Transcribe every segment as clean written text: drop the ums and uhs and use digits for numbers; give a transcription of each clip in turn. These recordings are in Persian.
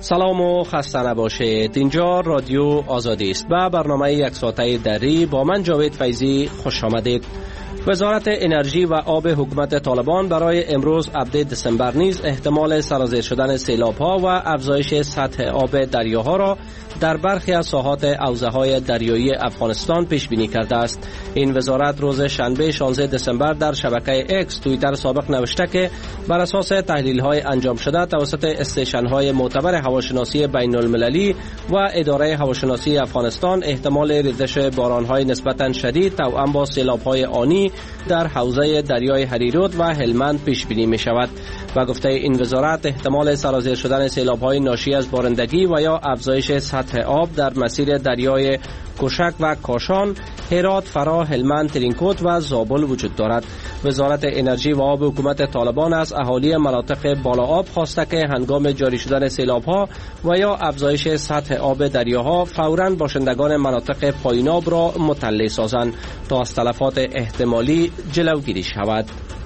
سلام و خسته نباشید. اینجا رادیو آزادی است و برنامه یک ساعته دری با من جاوید فیضی خوش آمدید. وزارت انرژی و آب حکومت طالبان برای امروز 7 دسامبر نیز احتمال سرازیر شدن سیلاب‌ها و افزایش سطح آب دریاها را در برخی از ساحات حوزه‌های دریایی افغانستان پیش بینی کرده است. این وزارت روز شنبه 16 دسامبر در شبکه اکس توییتر سابق نوشته که بر اساس تحلیل‌های انجام شده توسط استیشن‌های معتبر هواشناسی بین‌المللی و اداره هواشناسی افغانستان احتمال ریزش باران‌های نسبتاً شدید توأم با سیلاب‌های آنی در حوزه دریای هریرود و هلمند پیش بینی می شود. و گفته این وزارت احتمال سرازیر شدن سیلاب‌های ناشی از بارندگی و یا افزایش سطح آب در مسیر دریای کوشک و کاشان، هرات، فرا، هلمند، ترینکوت و زابل وجود دارد. وزارت انرژی و آب حکومت طالبان از اهالی مناطق بالا آب خواسته که هنگام جاری شدن سیلاب‌ها و یا افزایش سطح آب دریاها فوراً باشندگان مناطق پایین آب را مطلع سازند تا از تلفات احتمالی جلوگیری شود.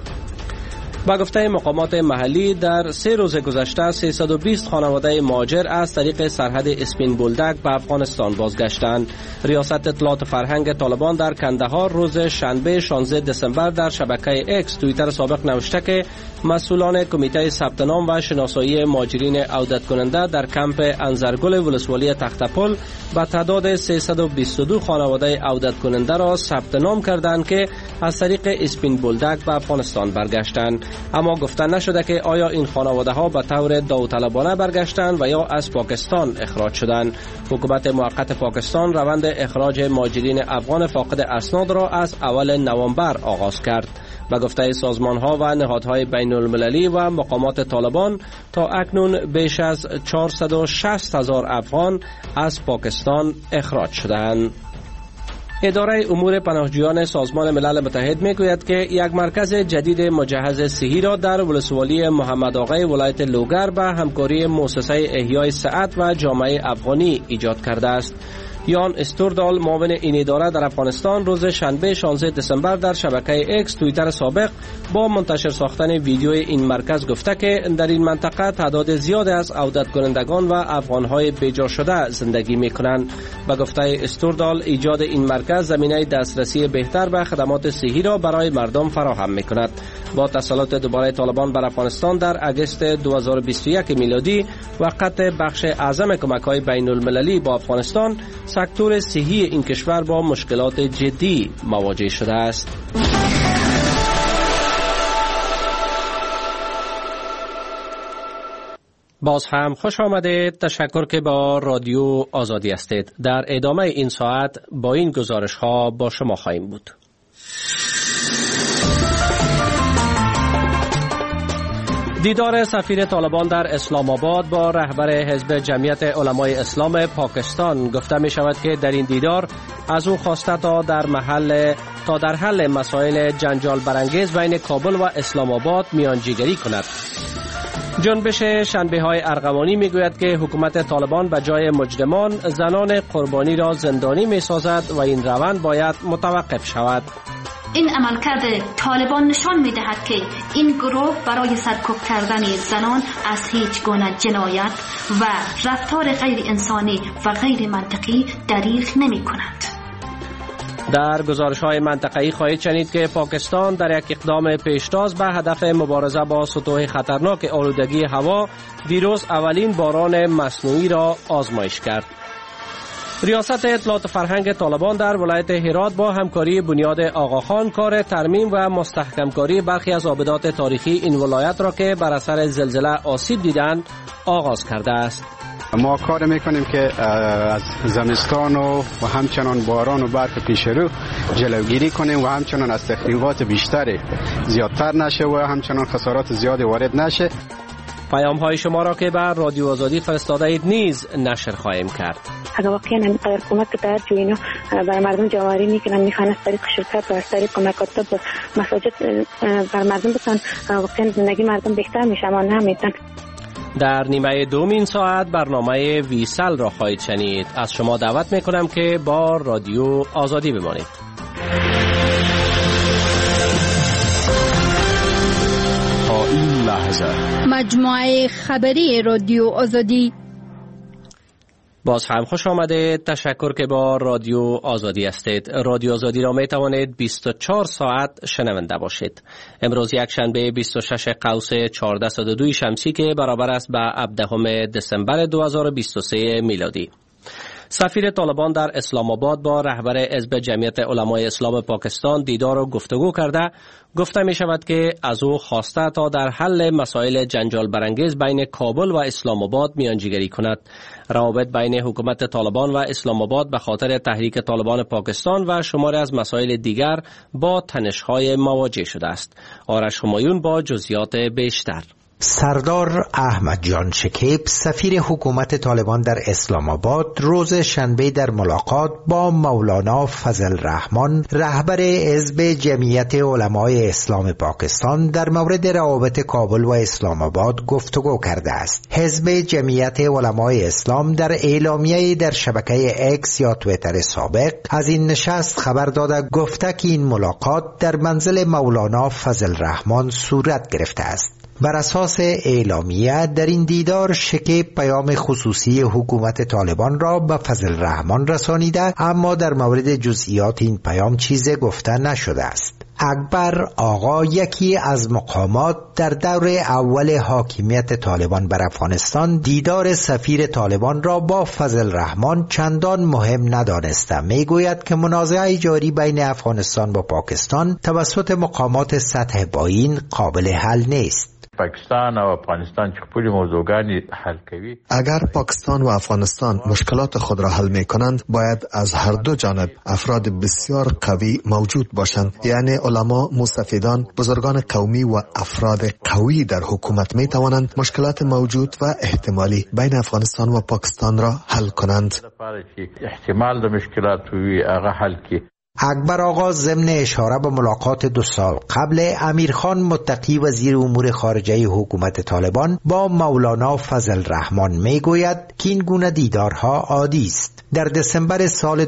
با گفته مقامات محلی در 3 روز گذشته 320 خانواده مهاجر از طریق سرحد اسپین بولدک به افغانستان بازگشتند. ریاست اطلاعات فرهنگ طالبان در کندهار روز شنبه 16 دسامبر در شبکه اکس توییتر سابق نوشته که مسئولان کمیته ثبت نام و شناسایی مهاجرین عودت کننده در کمپ انزرگل ولسوالی تختپل به تعداد 322 خانواده عودت کننده را ثبت نام کردند که از طریق اسپین بولدک به افغانستان برگشتند. اما گفته نشده که آیا این خانواده ها به طور داوطلبانه برگشتند و یا از پاکستان اخراج شدند. حکومت موقت پاکستان روند اخراج مهاجرین افغان فاقد اسناد را از اول نوامبر آغاز کرد. به گفته سازمان ها و نهادهای بین المللی و مقامات طالبان تا اکنون بیش از 460,000 افغان از پاکستان اخراج شدند. اداره امور پناهجویان سازمان ملل متحد میگوید که یک مرکز جدید مجهز صحی را در ولسوالی محمد آقای ولایت لوگر به همکاری مؤسسه احیای صحت و جامعه افغانی ایجاد کرده است. یان استوردال معاون این اداره در افغانستان روز شنبه 16 دسامبر در شبکه اکس توییتر سابق با منتشر ساختن ویدیوی این مرکز گفته که در این منطقه تعداد زیاد از عودت کنندگان و افغانهای بیجا شده زندگی میکنند. به گفته استوردال ایجاد این مرکز زمینه دسترسی بهتر به خدمات صحی را برای مردم فراهم میکند. با تسلط دوباره طالبان بر افغانستان در اگست 2021 میلادی و قطع بخش اعظم کمک‌های بین المللی با افغانستان، سکتور صحی این کشور با مشکلات جدی مواجه شده است. باز هم خوش آمدید. تشکر که با رادیو آزادی هستید. در ادامه این ساعت با این گزارش ها با شما خواهیم بود. دیدار سفیر طالبان در اسلام آباد با رهبر حزب جمعیت علمای اسلام پاکستان. گفته می شود که در این دیدار از او خواسته تا در حل مسائل جنجال برانگیز بین کابل و اسلام آباد میانجیگری کند. جنبش شنبه های ارغوانی می گوید که حکومت طالبان به جای مجرمان زنان قربانی را زندانی می سازد و این روند باید متوقف شود. این عملکرد طالبان نشان می دهد که این گروه برای سرکوب کردن زنان از هیچ گونه جنایت و رفتار غیر انسانی و غیر منطقی دریغ نمی کند. در گزارش‌های منطقه‌ای خواهید شنید که پاکستان در یک اقدام پیشتاز به هدف مبارزه با سطوح خطرناک آلودگی هوا دیروز اولین باران مصنوعی را آزمایش کرد. ریاست اطلاعات فرهنگ طالبان در ولایت هرات با همکاری بنیاد آقاخان کار ترمیم و مستحکمکاری برخی از آبدات تاریخی این ولایت را که بر اثر زلزله آسیب دیدند آغاز کرده است. ما کار میکنیم که از زمستان و همچنان باران و برف پیش رو جلوگیری کنیم و همچنان از تخریبات بیشتری زیادتر نشه و همچنان خسارات زیادی وارد نشه. پیام های شما را که بر رادیو آزادی فرستاده اید نیز نشر خواهیم کرد. اگر واقعا اینقدر کمک که در جوینو بر مردم جواری میکنن میخوان از طریق شرکت و از طریق کمکات به مساجد بر مردم بتن واقعا زندگی مردم بهتر میشه اما نمیتن. در نیمه دوم این ساعت برنامه ویسل را خواهید شنید. از شما دعوت میکنم که با رادیو آزادی بمانید. تا این لحظه مجموعه خبری رادیو آزادی باز هم خوش آمدید. تشکر که با رادیو آزادی هستید. رادیو آزادی را می توانید 24 ساعت شنونده باشید. امروز یک شنبه 26 قوس 1402 شمسی که برابر است با 17 دسامبر 2023 میلادی. سفیر طالبان در اسلام آباد با رهبر حزب جمعیت علمای اسلام پاکستان دیدار و گفتگو کرده. گفته می شود که از او خواسته تا در حل مسائل جنجال برانگیز بین کابل و اسلام آباد میانجیگری کند. روابط بین حکومت طالبان و اسلام آباد به خاطر تحریک طالبان پاکستان و شماری از مسائل دیگر با تنش‌های مواجه شده است. آرش همایون با جزئیات بیشتر. سردار احمد جان شکیب سفیر حکومت طالبان در اسلام آباد روز شنبه در ملاقات با مولانا فضل الرحمن رهبر حزب جمعیت علمای اسلام پاکستان در مورد روابط کابل و اسلام آباد گفتگو کرده است. حزب جمعیت علمای اسلام در اعلامیه در شبکه اکس یا توییتر سابق از این نشست خبر داده گفته که این ملاقات در منزل مولانا فضل الرحمن صورت گرفته است. بر اساس اعلامیه در این دیدار شکیب پیام خصوصی حکومت طالبان را به فضل الرحمن رسانیده، اما در مورد جزئیات این پیام چیزی گفته نشده است. اکبر آقا یکی از مقامات در دور اول حاکمیت طالبان بر افغانستان دیدار سفیر طالبان را با فضل الرحمن چندان مهم ندانسته. میگوید که منازعه جاری بین افغانستان و پاکستان توسط مقامات سطح پایین قابل حل نیست. پاکستان و افغانستان خپل موضوعانی حل کوي. اگر پاکستان و افغانستان مشکلات خود را حل میکنند باید از هر دو جانب افراد بسیار قوی موجود باشند، یعنی علما، مستفیدان، بزرگان قومی و افراد قوی در حکومت می توانند مشکلات موجود و احتمالی بین افغانستان و پاکستان را حل کنند. احتمال د مشکلات وی هغه حل کی. اکبر آقا ضمن اشاره به ملاقات 2 سال قبل امیرخان متقی وزیر امور خارجه حکومت طالبان با مولانا فضل الرحمن میگوید که این گونه دیدارها عادی است. در دسامبر سال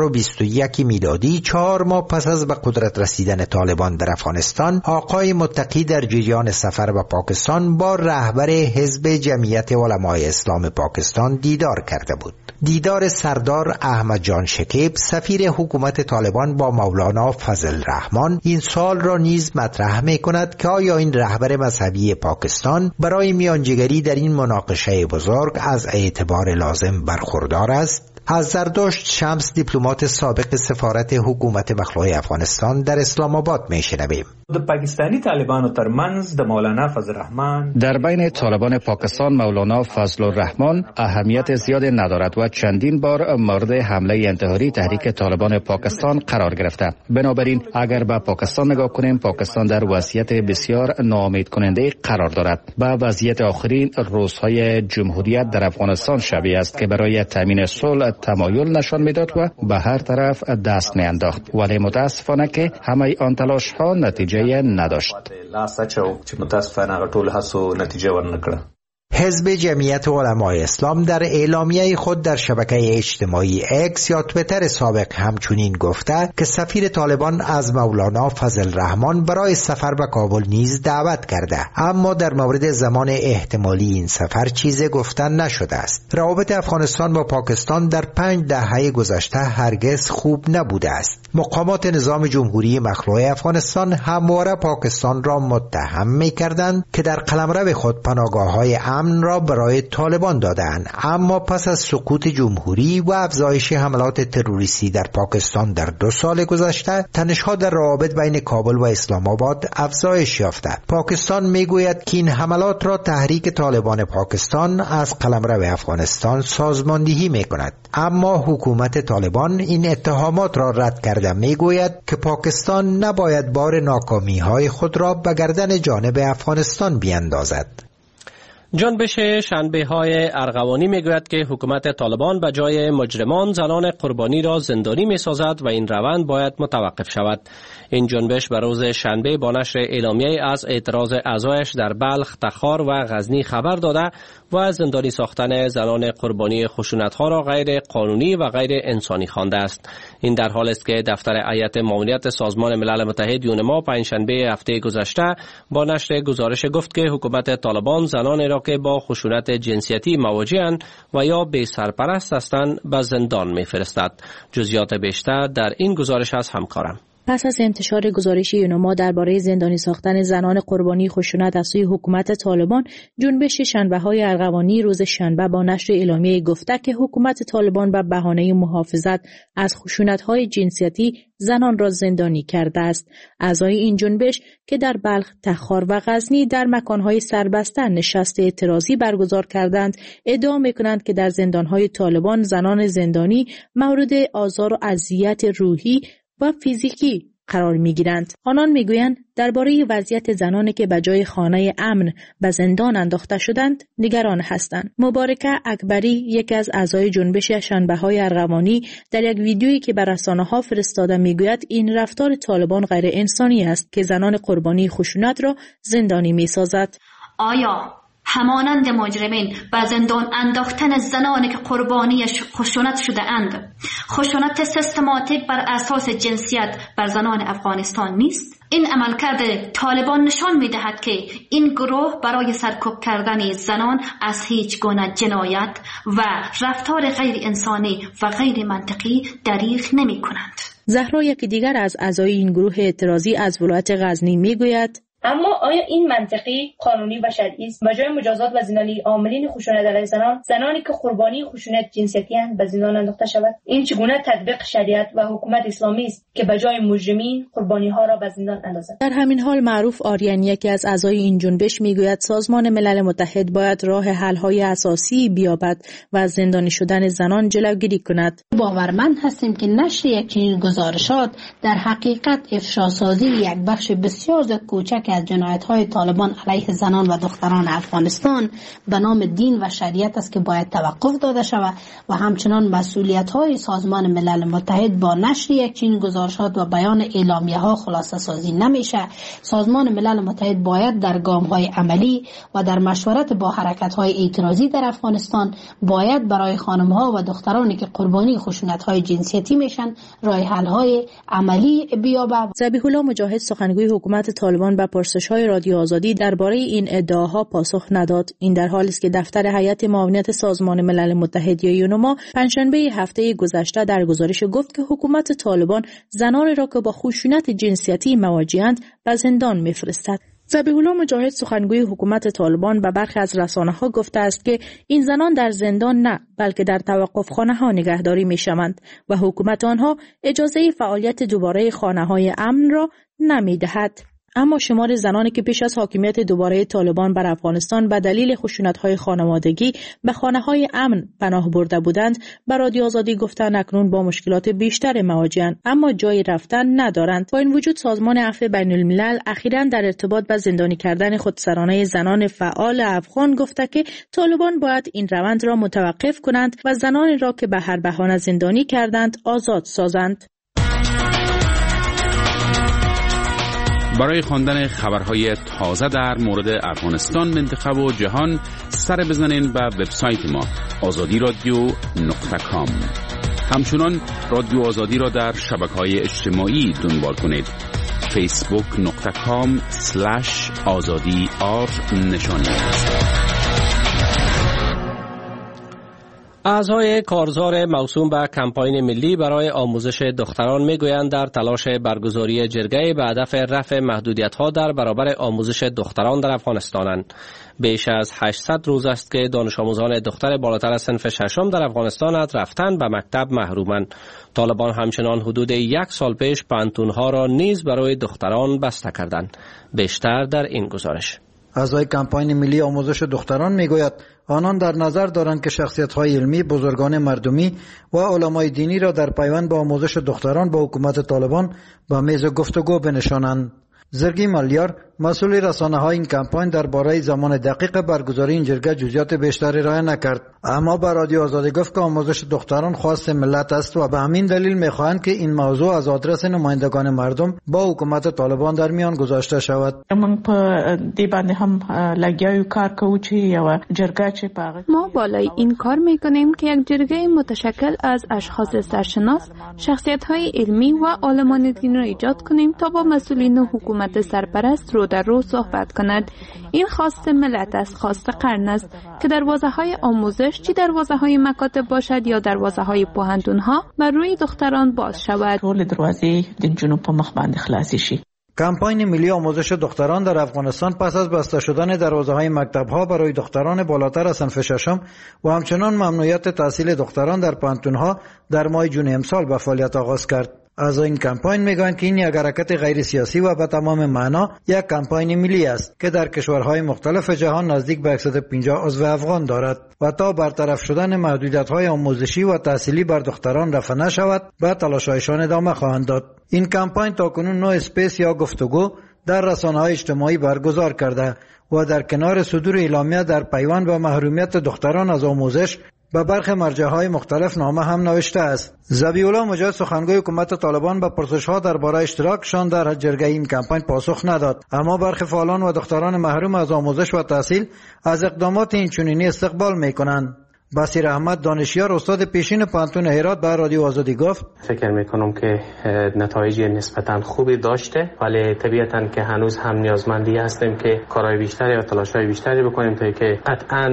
2021 میلادی 4 ماه پس از به قدرت رسیدن طالبان در افغانستان، آقای متقی در جریان سفر به پاکستان با رهبر حزب جمعیت علمای اسلام پاکستان دیدار کرده بود. دیدار سردار احمد جان شکیب سفیر حکومت طالبان با مولانا فضل الرحمن این سوال را نیز مطرح می کند که آیا این رهبر مذهبی پاکستان برای میانجیگری در این مناقشه بزرگ از اعتبار لازم برخوردار است؟ از زردشت شمس دیپلمات سابق سفارت حکومت مخلوع افغانستان در اسلام آباد میشنویم. د پاکستانی طالبانو ترمنځ د مولانا فضل الرحمن در بین طالبان پاکستان مولانا فضل الرحمن اهمیت زیاد ندارد و چندین بار مورد حمله انتحاری تحریک طالبان پاکستان قرار گرفته. بنابراین اگر به پاکستان نگاه کنیم، پاکستان در وضعیت بسیار ناامید کننده قرار دارد. به وضعیت آخرین روزهای جمهوریت در افغانستان شبیه است که برای تامین صلح تمایل نشان میداد و به هر طرف دست میانداخت، ولی متاسفانه که همه آن تلاش ها نتیجه نداشت. حزب جمعیت علمای اسلام در اعلامیه خود در شبکه اجتماعی اکس یا توییتر سابق همچنین گفته که سفیر طالبان از مولانا فضل الرحمن برای سفر به کابل نیز دعوت کرده، اما در مورد زمان احتمالی این سفر چیزی گفتن نشده است. روابط افغانستان با پاکستان در 5 دهه گذشته هرگز خوب نبوده است. مقامات نظام جمهوری مخلوع افغانستان همواره پاکستان را متهم می‌کردند که در قلمرو خود پناهگاه‌های امن را برای طالبان دادند، اما پس از سقوط جمهوری و افزایش حملات تروریستی در پاکستان در 2 سال گذشته، تنش‌ها در روابط بین کابل و اسلام آباد افزایش یافته. پاکستان میگوید که این حملات را تحریک طالبان پاکستان از قلمرو افغانستان سازماندهی میکند، اما حکومت طالبان این اتهامات را رد کرده میگوید که پاکستان نباید بار ناکامی‌های خود را به گردن جانب افغانستان بیاندازد. جنبش شنبه های ارغوانی میگوید که حکومت طالبان به جای مجرمان زنان قربانی را زندانی می سازد و این روند باید متوقف شود. این جنبش به روز شنبه با نشر اعلامیه از اعتراض اعضایش در بلخ، تخار و غزنی خبر داده و زندانی ساختن زنان قربانی خشونت‌ها را غیر قانونی و غیر انسانی خوانده است. این در حالی است که دفتر هیئت ماموریت سازمان ملل متحد یونما پنجشنبه هفته گذشته با نشر گزارش گفت که حکومت طالبان زنان را که با خشونت جنسیتی مواجه‌اند و یا بی سرپرست هستند به زندان می‌فرستد. جزئیات بیشتر در این گزارش از همکارم. پس از انتشار گزارش یونما درباره زندانی ساختن زنان قربانی خشونت از سوی حکومت طالبان، جنبش شنبه‌های ارغوانی روز شنبه با نشر اعلامیه گفته که حکومت طالبان به بهانه محافظت از خشونت‌های جنسیتی زنان را زندانی کرده است. اعضای این جنبش که در بلخ، تخار و غزنی در مکان‌های سربسته نشست اعتراضی برگزار کردند، ادعا می‌کنند که در زندان‌های طالبان زنان زندانی مورد آزار و اذیت روحی و فیزیکی قرار می‌گیرند. آنان می‌گویند درباره وضعیت زنانی که به جای خانه امن به زندان انداخته شدند نگران هستند. مبارکه اکبری، یکی از اعضای جنبش شنبه‌های ارغوانی، در یک ویدیویی که به رسانه‌ها فرستاده می‌گوید این رفتار طالبان غیر انسانی است که زنان قربانی خشونت را زندانی می‌سازد. آیا همانند مجرمین به زندان انداختن زنانی که قربانی خشونت شده اند، خشونت سیستماتیک بر اساس جنسیت بر زنان افغانستان نیست؟ این عملکرد طالبان نشان می‌دهد که این گروه برای سرکوب کردن زنان از هیچ گونه جنایت و رفتار غیر انسانی و غیر منطقی دریغ نمی‌کنند. زهرا، یکی دیگر از اعضای این گروه اعتراضی از ولایت غزنی می‌گوید اما آیا این منطقی، قانونی و شرعی است؟ به جای مجازات و زندانی عاملین خشونت علیه زنانی که قربانی خشونت جنسیتی اند به زندان انداخته شود؟ این چگونه تطبیق شریعت و حکومت اسلامی است که به جای مجرمین قربانی ها را به زندان اندازد؟ در همین حال معروف آریان، یکی از اعضای این جنبش، میگوید سازمان ملل متحد باید راه حل های اساسی بیابد و از زندانی شدن زنان جلوگیری کند. باورمند هستیم که نشر یک چنین گزارشات در حقیقت افشاسازی یک بخش بسیار کوچک از جنایت‌های طالبان علیه زنان و دختران افغانستان به نام دین و شریعت است که باید توقف داده شود و همچنان مسئولیت‌های سازمان ملل متحد با نشر یک چنین گزارشات و بیان اعلامیه‌ها خلاصه سازی نمیشه. سازمان ملل متحد باید در گام‌های عملی و در مشورت با حرکت‌های اعتراضی در افغانستان باید برای خانم‌ها و دخترانی که قربانی خشونت‌های جنسیتی میشن راه حل‌های عملی بیابد. ذبیح الله مجاهد، سخنگوی حکومت طالبان، به پرسش‌های رادیو آزادی درباره این ادعاها پاسخ نداد. این در حالی است که دفتر هیئت معاونت سازمان ملل متحد یا یونما پنجشنبه هفته گذشته در گزارش گفت که حکومت طالبان زنان را که با خشونت جنسیتی مواجه‌اند به زندان می‌فرستد. ذبیح الله مجاهد، سخنگوی حکومت طالبان، به برخی از رسانه‌ها گفته است که این زنان در زندان نه بلکه در توقفخانه‌ها نگهداری می‌شوند و حکومت آنها اجازه فعالیت دوباره خانه‌های امن را نمی‌دهد. اما شمار زنانی که پیش از حاکمیت دوباره طالبان بر افغانستان به دلیل خشونت‌های خانوادگی به خانه‌های امن پناه برده بودند به رادیو آزادی گفتند اکنون با مشکلات بیشتر مواجه‌اند اما جای رفتن ندارند. با این وجود سازمان عفو بین‌الملل اخیراً در ارتباط با زندانی کردن خودسرانه زنان فعال افغان گفته که طالبان باید این روند را متوقف کنند و زنانی را که به هر بهانه زندانی کردند آزاد سازند. برای خواندن خبرهای تازه در مورد افغانستان، منطقه و جهان سر بزنین به وبسایت ما azadi.radio.com. همچنان رادیو آزادی را در شبکه‌های اجتماعی دنبال کنید. facebook.com/azadi_r نشانی است. اعضای کارزار موسوم به کمپاین ملی برای آموزش دختران میگویند در تلاش برگزاری جرگه به هدف رفع محدودیت‌ها در برابر آموزش دختران در افغانستانند. بیش از 800 روز است که دانش آموزان دختر بالاتر از صنف ششم در افغانستان از رفتن به مکتب محرومند. طالبان همچنان حدود 1 سال پیش پانتون‌ها را نیز برای دختران بسته کردند. بیشتر در این گزارش. اعضای کمپاین ملی آموزش دختران میگوید آنان در نظر دارند که شخصیت‌های علمی، بزرگان مردمی و علمای دینی را در پیوند با آموزش دختران با حکومت طالبان به میز گفتگو بنشانند. زرگی ملیار، مسئول رسانه‌های این کمپاین، درباره زمان دقیق برگزاری این جرگه جزئیات بیشتری ارائه نکرد، اما به رادیو آزادی گفت که آموزش دختران خواست ملت است و به همین دلیل می‌خواهند که این موضوع از آدرس نمایندگان مردم با حکومت طالبان در میان گذاشته شود. من په دې باندې هم لګیاو کار کوو چې یو جرګه چې پاغه ما بالای این کار میکنیم که یک جرگه متشکل از اشخاص سرشناس، شخصیت‌های علمی و عالمان دین را ایجاد کنیم تا با مسئولین حکومت حکومت سرپرست رو در رو صحبت کند. این خواست ملت است، خواست قرن است که دروازه‌های آموزش چی دروازه‌های مکاتب باشد یا دروازه‌های پوهنتون‌ها بر روی دختران باز شود. ټول دروازې د جنوب په مخ باندې خلاص شي. کمپاین ملی آموزش دختران در افغانستان پس از بسته شدن دروازه‌های مکتب‌ها برای دختران بالاتر از صنف ششم و همچنان ممنوعیت تحصیل دختران در پانتون‌ها در ماه جون امسال به فعالیت آغاز کرد. از این کمپاین میگویند که این یک حرکت غیر سیاسی و به تمام معنا یک کمپاین ملی است که در کشورهای مختلف جهان نزدیک به 150 عضو افغان دارد و تا برطرف شدن محدودیت‌های آموزشی و تحصیلی بر دختران رفع نشود به تلاش‌هایشان ادامه خواهند داد. این کمپاین تاکنون 9 اسپیس یا گفتگو در رسانه‌های اجتماعی برگزار کرده و در کنار صدور اعلامیه در پیوند به محرومیت دختران از آموزش به برخی مرجع‌های مختلف نامه هم نوشته است. ذبیح‌الله مجاهد سخنگوی حکومت طالبان به پرسش‌ها درباره اشتراکشان در جرگه این کمپاین پاسخ نداد، اما برخی فعالان و دختران محروم از آموزش و تحصیل از اقدامات این چنینی استقبال می‌کنند. بصیر احمد دانشیار استاد پیشین پانتون هرات به رادیو آزادی گفت فکر میکنم که نتایج نسبتا خوبی داشته، ولی طبیعتاً که هنوز هم نیازمندی هستیم که کارهای بیشتری و تلاش‌های بیشتری بکنیم تا که قطعاً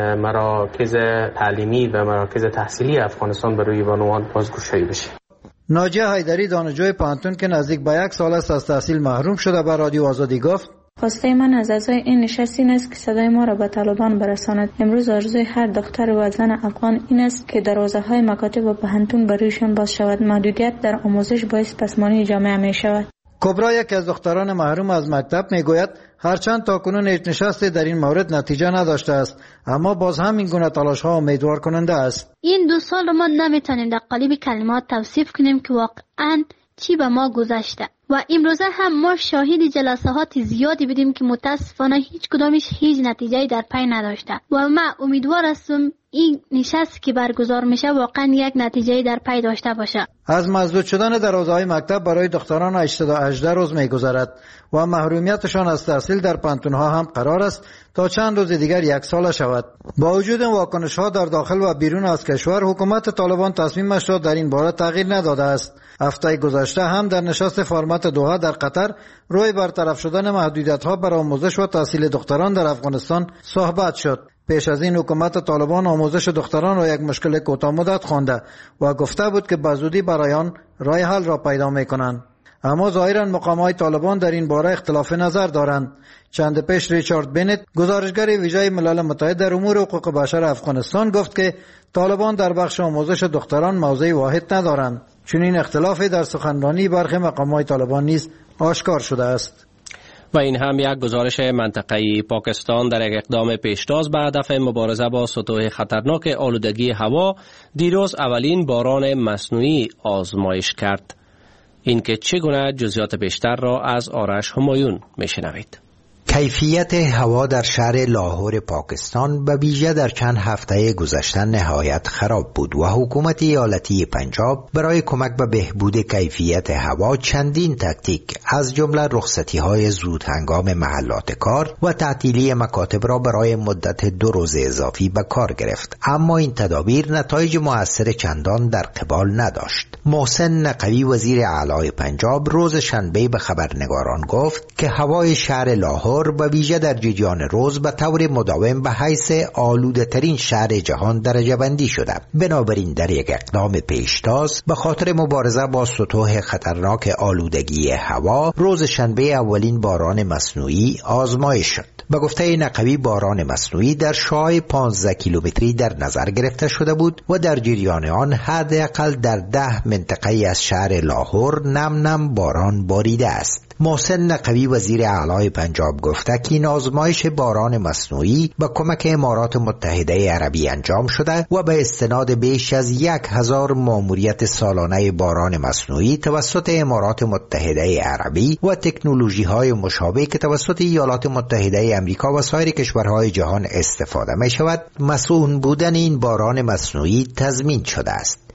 مراکز تعلیمی و مراکز تحصیلی افغانستان به روی بانوان بازگشایی بشه. ناجیه حیدری دانشجوی پانتون که نزدیک به 1 سال است از تحصیل محروم شده به رادیو آزادی گفت خواسته من از اعضای این نشست این است که صدای ما را به طالبان برساند. امروز آرزوی هر دختر و زن افغان این است که دروازه‌های مکاتب و پوهنتون برایشان باز شود. محدودیت در آموزش باعث پسمانی جامعه می شود. کبرا یکی از دختران محروم از مکتب میگوید هرچند تاکنون هیچ نشستی در این مورد نتیجه نداشته است، اما باز هم این گونه تلاش‌ها امیدوار کننده است. این 2 سال ما نمیتونیم در قالب کلمات توصیف کنیم که واقعاً چی به ما گذشته و امروزه هم ما شاهد جلسات زیادی بودیم که متاسفانه هیچ کدامش هیچ نتیجه‌ای در پی نداشته و ما امیدوار هستم این نشست که برگزار میشه واقعا یک نتیجه‌ای در پی داشته باشه. از مسدود شدن دروازه‌های مکتب برای دختران 18 روز می‌گذرد و محرومیتشان از تحصیل در پانتون‌ها هم قرار است تا چند روز دیگر 1 ساله شود. با وجود واکنش‌ها در داخل و بیرون از کشور، حکومت طالبان تصمیمش را در این باره تغییر نداده است. هفته گذشته هم در نشست فرمت دوحه در قطر روی برطرف شدن محدودیت‌ها بر آموزش و تحصیل دختران در افغانستان صحبت شد. پیش از این حکومت طالبان آموزش دختران را یک مشکل کوتاه مدت خوانده و گفته بود که به زودی برای آن راه حل را پیدا می‌کنند. اما ظاهراً مقام‌های طالبان در این باره اختلاف نظر دارند. چند پیش ریچارد بنت گزارشگر ویژه ملل متحد در امور حقوق بشر افغانستان گفت که طالبان در بخش آموزش دختران موضع واحد ندارند. چنین اختلافی در سخنرانی برخی مقام‌های طالبان نیز آشکار شده است. و این هم یک گزارش منطقه‌ای. پاکستان در یک اقدام پیشتاز به هدف مبارزه با سطوح خطرناک آلودگی هوا دیروز اولین باران مصنوعی آزمایش کرد. این که چگونه جزئیات بیشتر را از آرش همایون میشنوید. کیفیت هوا در شهر لاهور پاکستان به ویژه در چند هفته گذشته نهایت خراب بود و حکومت ایالتی پنجاب برای کمک به بهبود کیفیت هوا چندین تاکتیک از جمله رخصتی‌های زود هنگام محلات کار و تعطیلی مکاتب را برای مدت 2 روز اضافی به کار گرفت، اما این تدابیر نتایج مؤثر چندان در قبال نداشت. محسن نقوی وزیر اعلی پنجاب روز شنبه به خبرنگاران گفت که هوای شهر لاهور به ویژه در جریان روز به طور مداوم به حیث آلوده ترین شهر جهان درجه بندی شده. بنابراین در یک اقدام پیشتاز به خاطر مبارزه با سطوح خطرناک آلودگی هوا روز شنبه اولین باران مصنوعی آزمایش شد. به گفته نقوی باران مصنوعی در شعاع 15 کیلومتری در نظر گرفته شده بود و در جریان آن حداقل در 10 منطقه از شهر لاهور نم باران باریده است. محسن نقوی وزیر اعلی پنجاب گفته که این آزمایش باران مصنوعی با کمک امارات متحده عربی انجام شده و به استناد بیش از 1000 ماموریت سالانه باران مصنوعی توسط امارات متحده عربی و تکنولوژی های مشابه که توسط ایالات متحده امریکا و سایر کشورهای جهان استفاده می شود، مسئول بودن این باران مصنوعی تضمین شده است.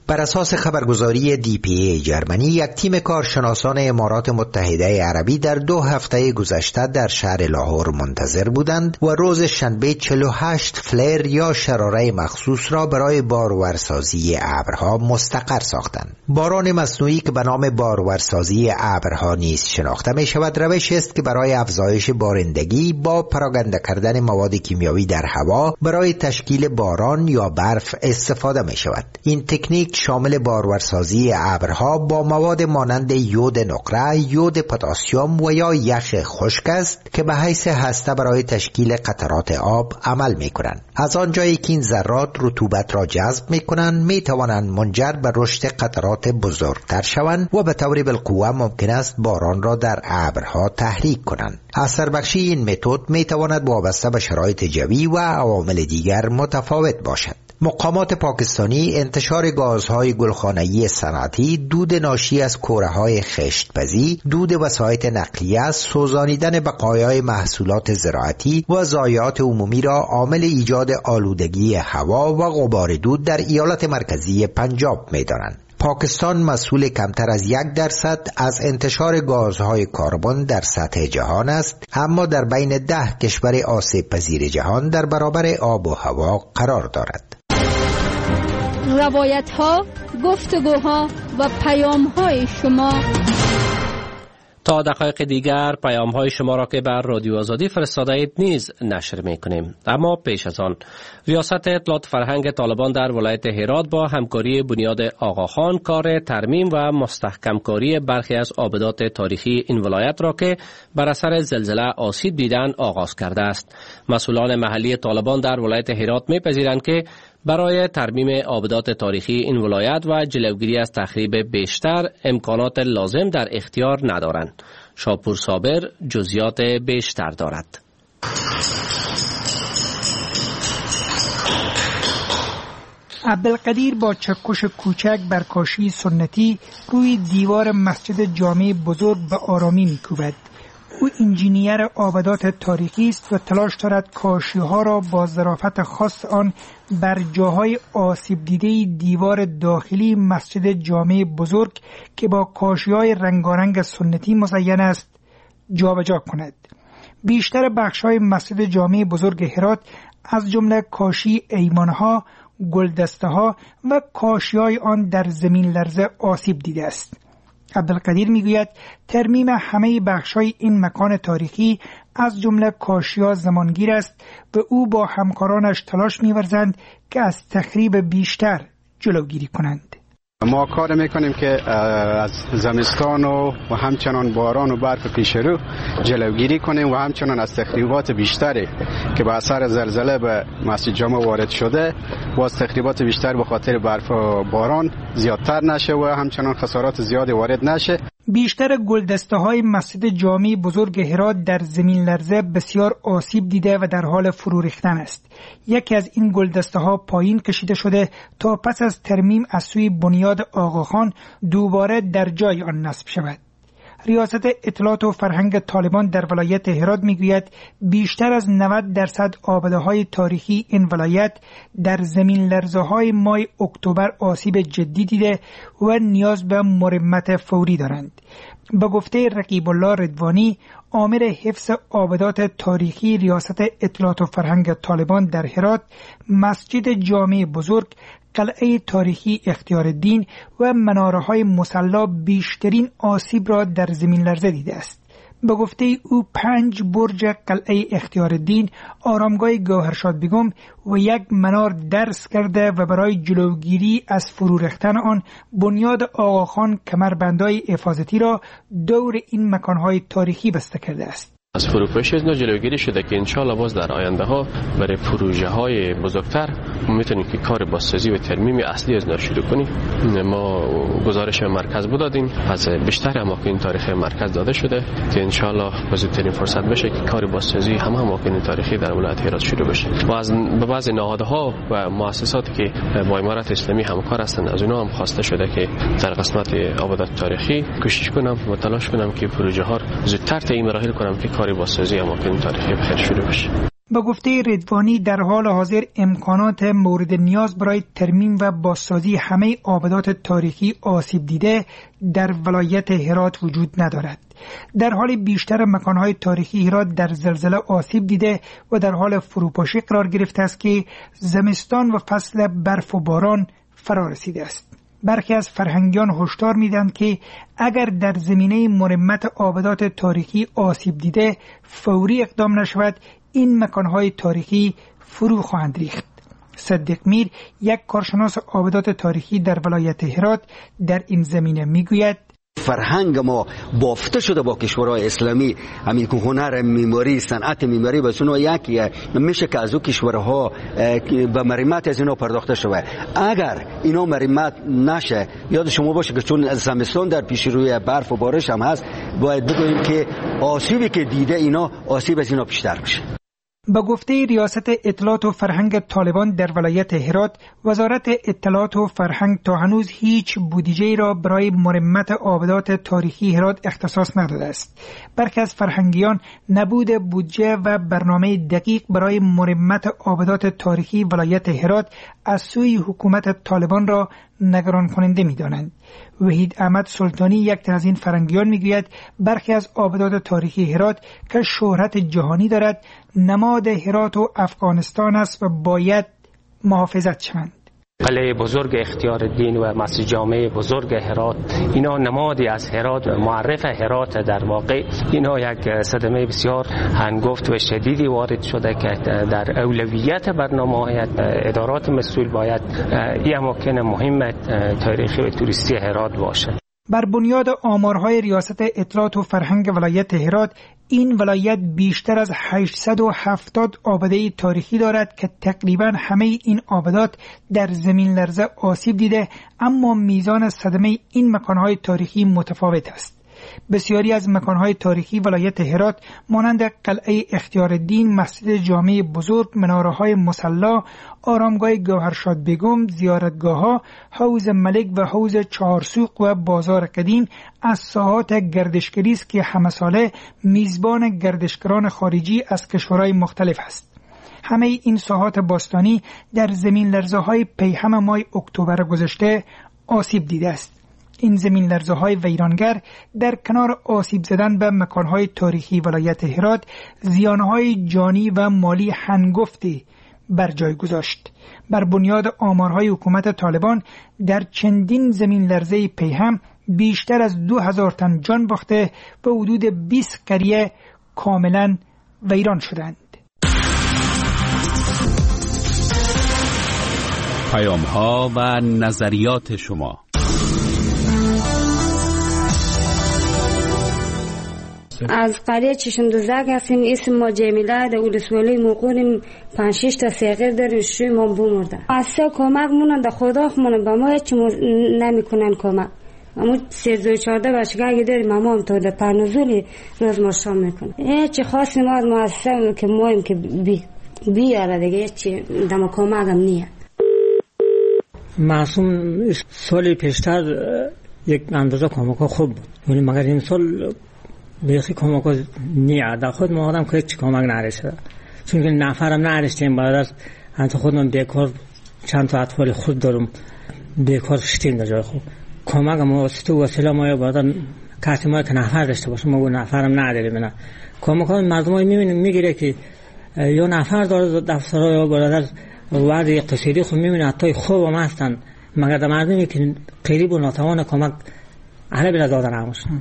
بر اساس خبرگزاری DPA جرمنی، یک تیم کارشناسان امارات متحده عربی در 2 هفته گذشته در شهر لاهور منتظر بودند و روز شنبه 48 فلر یا شراره مخصوص را برای بارورسازی ابرها مستقر ساختند. باران مصنوعی که به نام بارورسازی ابرها نیز شناخته می شود، روشی است که برای افزایش بارندگی با پراکنده کردن مواد کیمیایی در هوا برای تشکیل باران یا برف استفاده می شود. این تکنیک شامل بارورسازی ابرها با مواد مانند یود نقره، یود پتاسیم و یا یخ خشک است که به حیث هسته برای تشکیل قطرات آب عمل می کنند. از آنجایی که این ذرات رطوبت را جذب می کنند، می توانند منجر به رشد قطرات بزرگتر شوند و به طور بالقوه ممکن است باران را در ابرها تحریک کنند. اثر بخشی این متد می تواند وابسته به شرایط جوی و عوامل دیگر متفاوت باشد. مقامات پاکستانی انتشار گازهای گلخانه‌ای صنعتی، دود ناشی از کوره‌های خشت‌پزی، دود وسایط نقلیه، سوزانیدن بقایای محصولات زراعتی و ضایعات عمومی را عامل ایجاد آلودگی هوا و غبار دود در ایالت مرکزی پنجاب می‌دانند. پاکستان مسئول کمتر از 1% از انتشار گازهای کربن در سطح جهان است، اما در بین 10 کشور آسیب پذیر جهان در برابر آب و هوا قرار دارد. روایت‌ها، گفتگوها و پیام‌های شما. تا دقایق دیگر پیام‌های شما را که بر رادیو آزادی فرستاده اید نیز نشر می‌کنیم. اما پیش از آن، ریاست اطلاعات فرهنگ طالبان در ولایت هرات با همکاری بنیاد آقاخان کار ترمیم و مستحکم کاری برخی از آبدات تاریخی این ولایت را که بر اثر زلزله آسیب دیدن آغاز کرده است. مسئولان محلی طالبان در ولایت هرات می‌پذیرند که برای ترمیم آبدات تاریخی این ولایت و جلوگیری از تخریب بیشتر امکانات لازم در اختیار ندارند. شاپور صابر جزئیات بیشتر دارد. عبدالقدیر با چکش کوچک بر کاشی سنتی روی دیوار مسجد جامع بزرگ به آرامی می‌کوبد. او انجینیر آبدات تاریخی است و تلاش دارد کاشی‌ها را با ظرافت خاص آن بر جاهای آسیب دیده دیوار داخلی مسجد جامع بزرگ که با کاشی‌های رنگارنگ سنتی مزین است جابجا کند. بیشتر بخش‌های مسجد جامع بزرگ هرات از جمله کاشی ایمان‌ها، گلدسته‌ها و کاشی‌های آن در زمین لرزه آسیب دیده است. عبدالقدیر میگوید ترمیم همه بخش‌های این مکان تاریخی از جمله کاشی‌ها زمانگیر است و او با همکارانش تلاش می‌ورزند که از تخریب بیشتر جلوگیری کنند. ما کار میکنیم که از زمستان و همچنان باران و برف پیش رو جلوگیری کنیم و همچنان از تخریبات بیشتری که به اثر زلزله به مسجد جامع وارد شده باز تخریبات بیشتر به خاطر برف و باران زیادتر نشه و همچنان خسارات زیادی وارد نشه. بیشتر گلدسته های مسجد جامع بزرگ هرات در زمین لرزه بسیار آسیب دیده و در حال فرو ریختن است. یکی از این گلدسته ها پایین کشیده شده تا پس از ترمیم از سوی بنیاد آقاخان دوباره در جای آن نصب شود. ریاست اطلاعات و فرهنگ طالبان در ولایت هرات میگوید بیشتر از 90% آباده‌های تاریخی این ولایت در زمین لرزه‌های ماه اکتبر آسیب جدی دیده و نیاز به مرمت فوری دارند. به گفته رقیب الله رضوانی، آمر حفظ آبادات تاریخی ریاست اطلاعات و فرهنگ طالبان در هرات، مسجد جامع بزرگ، قلعه تاریخی اختیارالدین و مناره‌های مصلی بیشترین آسیب را در زمین لرزه دیده است. به گفته او 5 برج قلعه اختیارالدین، آرامگاه گوهرشاد بیگم و یک منار درس کرده و برای جلوگیری از فرو ریختن آن بنیاد آقاخان کمربندهای حفاظتی را دور این مکانهای تاریخی بسته کرده است. از فروپاشی از جلوگیری شده که انشالله باز در آینده ها برای پروژه های بزرگتر میتونیم که کار بازسازی و ترمیم اصلی از شروع کنیم. ما گزارش مرکز بدادیم از بیشتر اماکن تاریخی مرکز داده شده که انشالله به زودترین فرصت بشه که کار بازسازی همه اماکن تاریخی در ولایت هرات شروع بشه. و از بعضی نهادها و مؤسساتی که با امارت اسلامی همکار هستند از اونها هم خواسته شده که در قسمت آبادات تاریخی کوشش کنم و تلاش کنم که پروژه ها زودتر طی مراحل کنم که کاری بازسازی اماکن تاریخی بخیر شروع بشه. به گفته رضوانی در حال حاضر امکانات مورد نیاز برای ترمیم و بازسازی همه آبادات تاریخی آسیب دیده در ولایت هرات وجود ندارد. در حال بیشتر مکانهای تاریخی هرات در زلزله آسیب دیده و در حال فروپاشی قرار گرفته است که زمستان و فصل برف و باران فرا رسیده است. برخی از فرهنگیان هشدار میدهند که اگر در زمینه مرمت آبادات تاریخی آسیب دیده فوری اقدام نشود، این مکانهای تاریخی فرو خواهند ریخت. صدیق میر، یک کارشناس آبادات تاریخی در ولایت هرات، در این زمینه میگوید فرهنگ ما بافته شده با کشورهای اسلامی، همین که هنر معماری، صنعت معماری به سنو یکیه، میشه که از او کشورها به مرمت از اینا پرداخته شود. اگر اینا مرمت نشه، یاد شما باشه که چون زمستان در پیش روی برف و بارش هم هست، باید بگوییم که آسیبی که دیده اینا، آسیب از اینا بیشتر بشه. به گفته ریاست اطلاعات و فرهنگ طالبان در ولایت هرات، وزارت اطلاعات و فرهنگ تا هنوز هیچ بودجه را برای مرمت آبادات تاریخی هرات اختصاص نداده است. برخی از فرهنگیان نبود بودجه و برنامه دقیق برای مرمت آبادات تاریخی ولایت هرات از سوی حکومت طالبان را نگران کننده می‌دانند. وحید احمد سلطانی، یک تن از این فرهنگیان، میگوید برخی از آبادات تاریخی هرات که شهرت جهانی دارد، نماد هرات و افغانستان است و باید محافظت شوند. قلعه بزرگ اختیار الدین و مسجد جامع بزرگ هرات، اینا نمادی از هرات، معرف هرات. در واقع اینا یک صدمه بسیار هنگفت و شدیدی وارد شده که در اولویت برنامه ادارات مسئول باید این اماکن مهم تاریخی و توریستی هرات باشه. بر بنیاد آمارهای ریاست اطلاعات و فرهنگ ولایت هرات، این ولایت بیشتر از 870 آباده تاریخی دارد که تقریبا همه این آبادات در زمین لرزه آسیب دیده، اما میزان صدمه این مکانهای تاریخی متفاوت است. بسیاری از مکانهای تاریخی ولایت هرات مانند قلعه اختیار الدین، مسجد جامع بزرگ، مناره‌های مصلی، آرامگاه گوهرشاد بیگم، زیارتگاه‌ها، حوض ملک و حوض چهارسوق و بازار قدیم از ساحات گردشگری است که همه ساله میزبان گردشگران خارجی از کشورهای مختلف است. همه این ساحات باستانی در زمین لرزه‌های پیهم ماه اکتبر گذشته آسیب دیده است. این زمین لرزه‌های ویرانگر در کنار آسیب زدن به مکانهای تاریخی ولایت هرات، زیانهای جانی و مالی هنگفتی بر جای گذاشت. بر بنیاد آمارهای حکومت طالبان در چندین زمین لرزه پیهم بیشتر از 2000 تن جان باخته و حدود 20 قریه کاملا ویران شدند. پیام‌ها و نظریات شما. از قریه چشم‌دوزک هستیم. اسم ما جمیله، در ولسوالی موقعیم 5-6 تا سیغیر داریم. شوی ما بمرده. اصلا کمک مونن در خدا خمونن به ما هیچ نمیکنن کمک. اما 1314 بچگاهی داریم، اما هم تا در پرنزولی روز ما شام میکنن. هیچ خاصی ما از مؤسسه که مایم که بیاره دیگه هیچ دم کمک هم نیه. معصوم سال پیشتر یک اندازه کمک خوب بود، ولی مگر این سال بیخی کمک نیه. در خود ما آدم که هیچ کمک نرسه، چون که نفرم نرسیم. بعد از انت خودم بیکار، چند تا اطفال خود دارم بیکار شدیم در جای خوب. کمک ما وسیله ما باید کسی ما که نفر داشته باشه، ما نفرم نداریم. نه کمک ها مردم های میبینیم میگیره که یا نفر داره دفترها یا برادر وضع اقتصادی خود میبینه حتی خوب هم هستن، مگر در مردمی که قریب و ناتوان کمک اهل بلا دادن هموشن.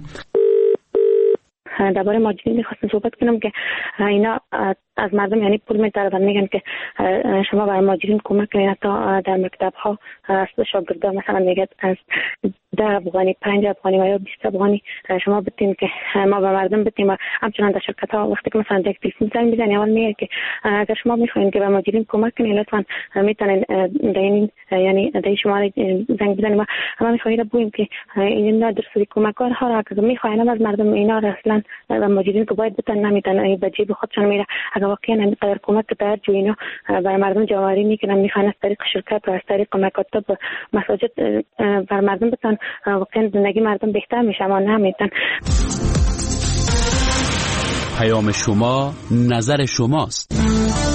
درباره ماجرین میخواستم صحبت کنم که اینا از مردم یعنی پول می‌طلبن، میگن که شما برای ماجرین کمک کنید. حتی در مکتب ها از شاگردان مثلا میگن از 10 افغانی، 5 افغانی و یا 20 افغانی شما بدین که ما به مردم بدیم. و همچنان در شرکت ها وقتی که مثلا یک تلفن زنگ میزنی اول میگه که اگر شما میخواین که به ماجرین کمک کنید لطفا میتونین یعنی در شماره زنگ بزنید. ما میخوایم بگوییم که اینا درصد کمک‌ها را اگر میخواین از مردم اینا را اصلا و ماجرین که باید بتن نمیتونن به جیب خودشون میره. اگر واقعا اینقدر کمک که توجه اینا برای مردم جواری میکنن، میخوان از طریق شرکت و از طریق مکاتب مساجد بر مردم بتن، واقعا زندگی مردم بهتر میشه. اما نمیتن. پیام شما نظر شماست.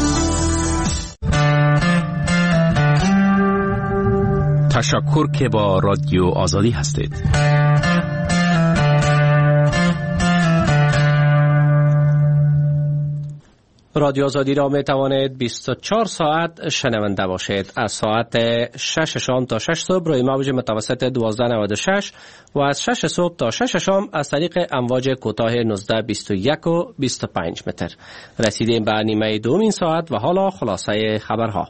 تشکر که با رادیو آزادی هستید. رادیو آزادی را می توانید 24 ساعت شنونده باشید. از ساعت 6 شام تا 6 صبح روی موج متوسط 1296 و از 6 صبح تا 6 شام از طریق امواج کوتاه 1921 و 25 متر. رسیدیم به نیمه دومین ساعت و حالا خلاصه خبرها.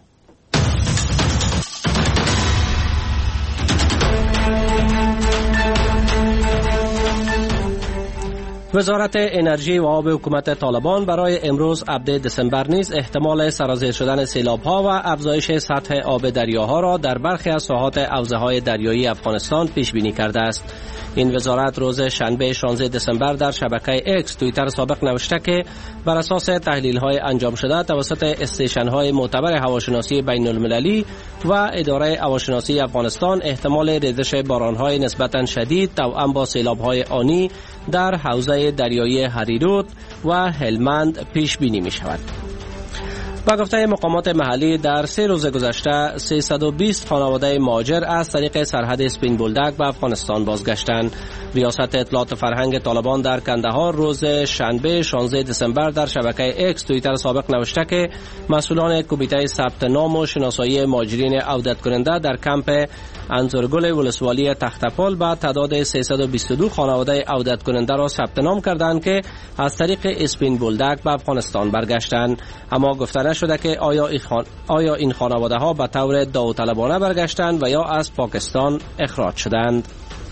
وزارت انرژی و آب حکومت طالبان برای امروز 17 دسامبر نیز احتمال سرازیر شدن سیلاب‌ها و افزایش سطح آب دریاها را در برخی از ساحات حوزه‌های دریایی افغانستان پیش بینی کرده است. این وزارت روز شنبه 16 دسامبر در شبکه اکس توییتر سابق نوشته که بر اساس تحلیل‌های انجام شده توسط استیشن‌های معتبر هواشناسی بین‌المللی و اداره هواشناسی افغانستان احتمال ریزش باران‌های نسبتاً شدید توأم با سیلاب‌های آنی در حوزه دریایی هریرود و هلمند پیش بینی می شود. با گفته مقامات محلی در 3 روز گذشته 320 خانواده مهاجر از طریق سرحد سپین بولدک به افغانستان بازگشتند. ریاست اطلاعات فرهنگ طالبان در کندهار روز شنبه 16 دسامبر در شبکه اکس توییتر سابق نوشته که مسئولان کمیته ثبت نام و شناسایی مهاجرین عودت کننده در کمپ انزورگل ولسوالی تختپال با تعداد 322 خانواده عودت کننده را ثبت نام کردند که از طریق اسپین بولدک به افغانستان برگشتند، اما گفته نشده که آیا این خانواده ها به طور داوطلبانه برگشتند و یا از پاکستان اخراج شدند.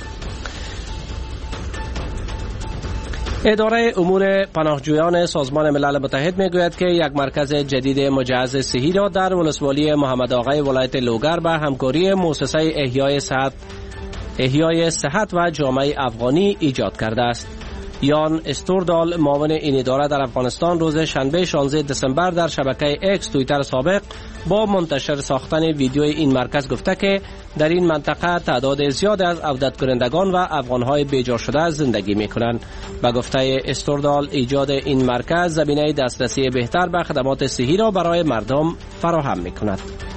اداره امور پناهجویان سازمان ملل متحد میگوید که یک مرکز جدید مجهز صحی را در ولسوالی محمد آقای ولایت لوگر به همکاری مؤسسه احیای صحت و جامعه افغانی ایجاد کرده است. یان استوردال معاون این اداره در افغانستان روز شنبه 16 دسامبر در شبکه اکس توییتر سابق با منتشر ساختن ویدیوی این مرکز گفته که در این منطقه تعداد زیاد از عودت کنندگان و افغانهای بیجا شده زندگی می‌کنند. با گفته استوردال ایجاد این مرکز زمینه دسترسی بهتر به خدمات صحی را برای مردم فراهم می‌کند.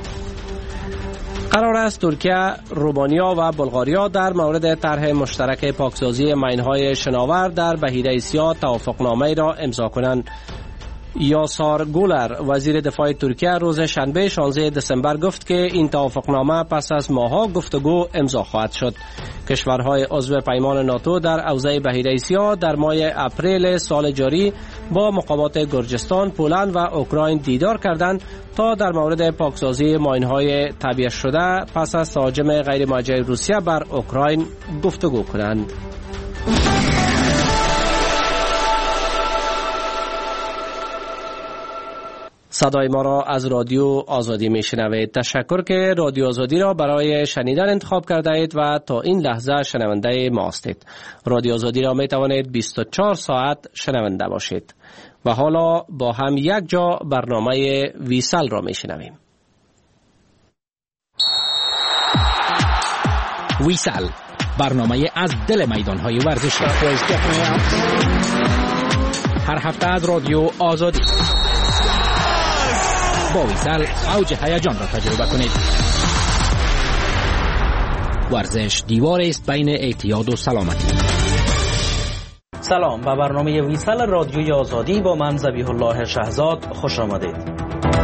قرار است ترکیه، رومانیا و بلغاریا در مورد طرح مشترک پاکسازی ماین‌های شناور در بحیره سیاه توافقنامه را امضا کنند. یاسار گولر وزیر دفاع ترکیه روز شنبه 16 دسامبر گفت که این توافقنامه پس از ماه‌ها گفتگو امضا خواهد شد. کشورهای عضو پیمان ناتو در حوزه بحیره سیاه در ماه اپریل سال جاری با مقامات گرجستان، پولند و اوکراین دیدار کردند تا در مورد پاکسازی ماین‌های تعبیه شده پس از تهاجم غیرموجه روسیه بر اوکراین گفتگو کنند. صدای ما را از رادیو آزادی میشنوید. تشکر که رادیو آزادی را برای شنیدن انتخاب کرده اید و تا این لحظه شنونده ما هستید. رادیو آزادی را می توانید 24 ساعت شنونده باشید. و حالا با هم یک جا برنامه ویسل را میشنویم. ویسل، برنامه از دل میدان‌های ورزشی. هر هفته از رادیو آزادی. با ویسل اوج هیجان را تجربه کنید. ورزش دیوار است بین اعتیاد و سلامتی. سلام، به برنامه ویسل رادیوی آزادی با من ذبیح الله شهزاد خوش آمدید.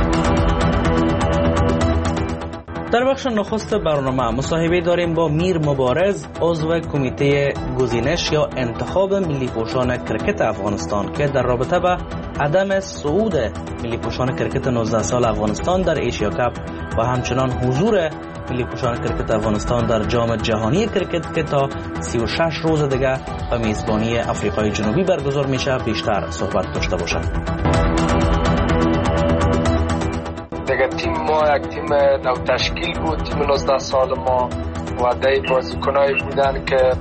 در بخش نخست برنامه مصاحبه داریم با میر مبارز، عضو کمیته گزینش یا انتخاب ملی پوشان کرکت افغانستان که در رابطه با عدم صعود ملی پوشان کرکت 19 سال افغانستان در ایشیا کاپ و همچنان حضور ملی پوشان کرکت افغانستان در جام جهانی کرکت که تا 36 روز دیگه به میزبانی آفریقای جنوبی برگزار میشه بیشتر صحبت داشته باشند. دیگه تیم ما یک تیم نو تشکیل بود، تیم 19 سال ما و دی بازیکنایی بودن که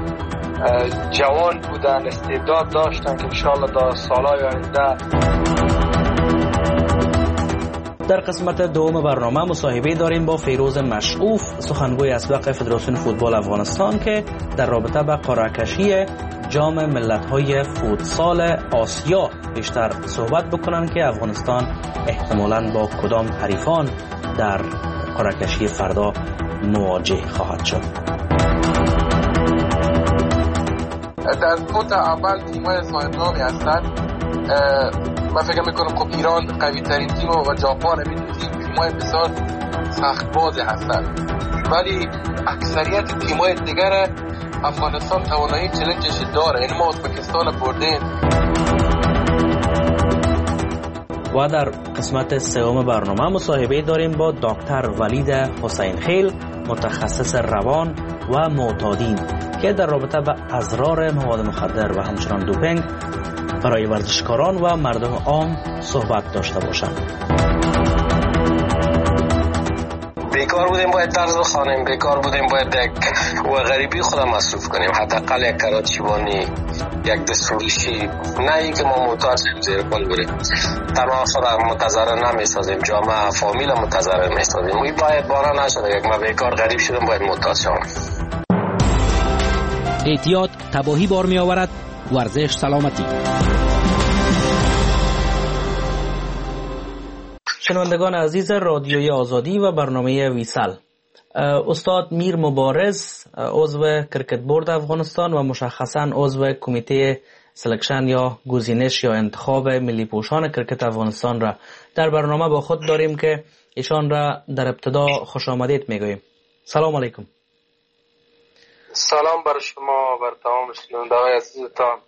جوان بودن، استعداد داشتن که انشاءالله در سالهای آینده. در قسمت دوم برنامه مصاحبه داریم با فیروز مشعوف، سخنگوی اسبق فدراسیون فوتبال افغانستان که در رابطه با قرعه کشی جام ملت‌های فوتسال آسیا بیشتر صحبت بکنن که افغانستان احتمالاً با کدام حریفان در قرعه کشی فردا مواجه خواهد شد. در فوت اول تیم‌های صاحب‌نامی هستند. من فکر میکنم که ایران قوی ترین تیم و ژاپن همین تیم‌های بسیار سخت باز هستند، ولی اکثریت تیم‌های دیگر افغانستان توانایی چالشش داره. این ما ازبکستان بردیم. و در قسمت سوم برنامه مصاحبه داریم با دکتر ولید حسین خیل، متخصص روان و معتادین، که در رابطه با اضرار مواد مخدر و همچنان دوپینگ برای ورزشکاران و مردم عام صحبت داشته باشند. بیکار بودیم باید درس بخوانیم، بیکار بودیم باید و غریبی خودم مصروف کنیم، حداقل یک کراچیوانی، یک دستفروشی، نه اینکه ما محتاج زیر پل بریم. تنها خودم متضرر نمیسازیم، جامعه فامیل متضرر میسازیم. این باید بارا نشده یک ما بیکار غریب شدم باید محتاج شوم. احتیاط تباهی بار می آورد. ورزش سلامتی. شنوندگان عزیز رادیوی آزادی و برنامه ویسل، استاد میر مبارز، عضو کرکت بورد افغانستان و مشخصا عضو کمیته سلکشن یا گزینش یا انتخاب ملی پوشان کرکت افغانستان را در برنامه با خود داریم که ایشان را در ابتدا خوش آمدید میگوییم. سلام علیکم. سلام بر شما، بر تمام شنوندگان عزیزتان.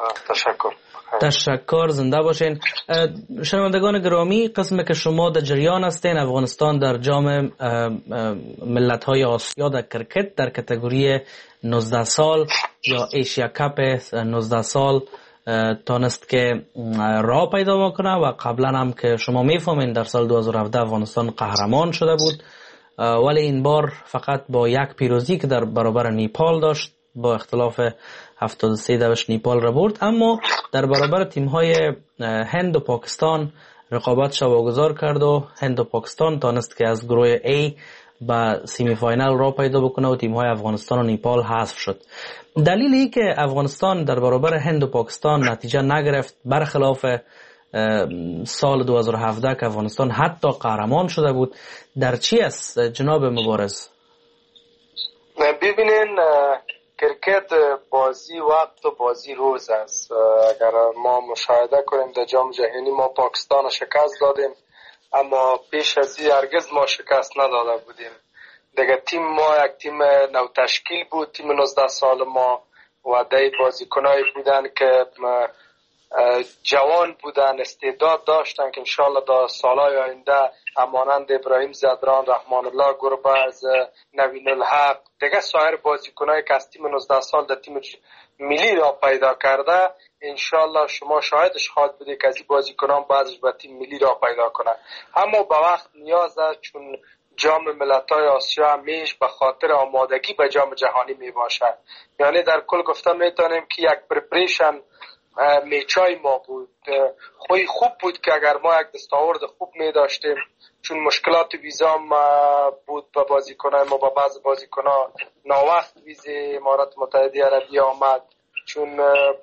تشکر، زنده باشین. شنوندگان گرامی، قسمی که شما در جریان هستین، افغانستان در جام ملت‌های آسیا در کرکت در کاتگوری 19 سال یا ایشیا کاپ 19 سال تانست که راه پیدا بکنه و قبلا هم که شما میفهمین در سال 2017 افغانستان قهرمان شده بود، ولی این بار فقط با یک پیروزی که در برابر نیپال داشت، با اختلاف 73 نیپال را برد، اما در برابر تیم‌های هند و پاکستان رقابتش واگذار کرد و هند و پاکستان تانست که از گروه A به سیمی فاینال را پیدا بکنه و تیم‌های افغانستان و نیپال حذف شد. دلیل ای که افغانستان در برابر هند و پاکستان نتیجه نگرفت، برخلاف سال 2017 که افغانستان حتی قهرمان شده بود، در چی است جناب مبارز؟ ببینین، کرکت بازی وقت و بازی روز است. اگر ما مشاهده کنیم در جام جهانی ما پاکستان شکست دادیم، اما پیش از این هرگز ما شکست نداده بودیم. دیگه تیم ما یک تیم نو تشکیل بود، تیم 19 سال ما و دی بازیکنایی بودن که جوان بودن، استعداد داشتن که انشالله در سالهای آینده همانند ابراهیم زدران، رحمان الله گربز، نوین الحق، دیگه سایر بازیکنایی که از تیم 19 سال در تیم ملی را پیدا کرده، انشالله شما شاهدش خواهد بودید که از این بازیکنان بعضش به تیم ملی را پیدا کنه. اما به وقت نیاز است، چون جام ملت‌های آسیا همیش به خاطر آمادگی به جام جهانی می باشد. یعنی در کل گفته میتونیم که یک پرپریشن میچای ما بود. خوی خوب بود که اگر ما یک دستاورد خوب می داشتیم، چون مشکلات ویزا بود به بازیکنان ما، با بعض بازیکنان ناوقت ویزه امارات متحده عربیه آمد، چون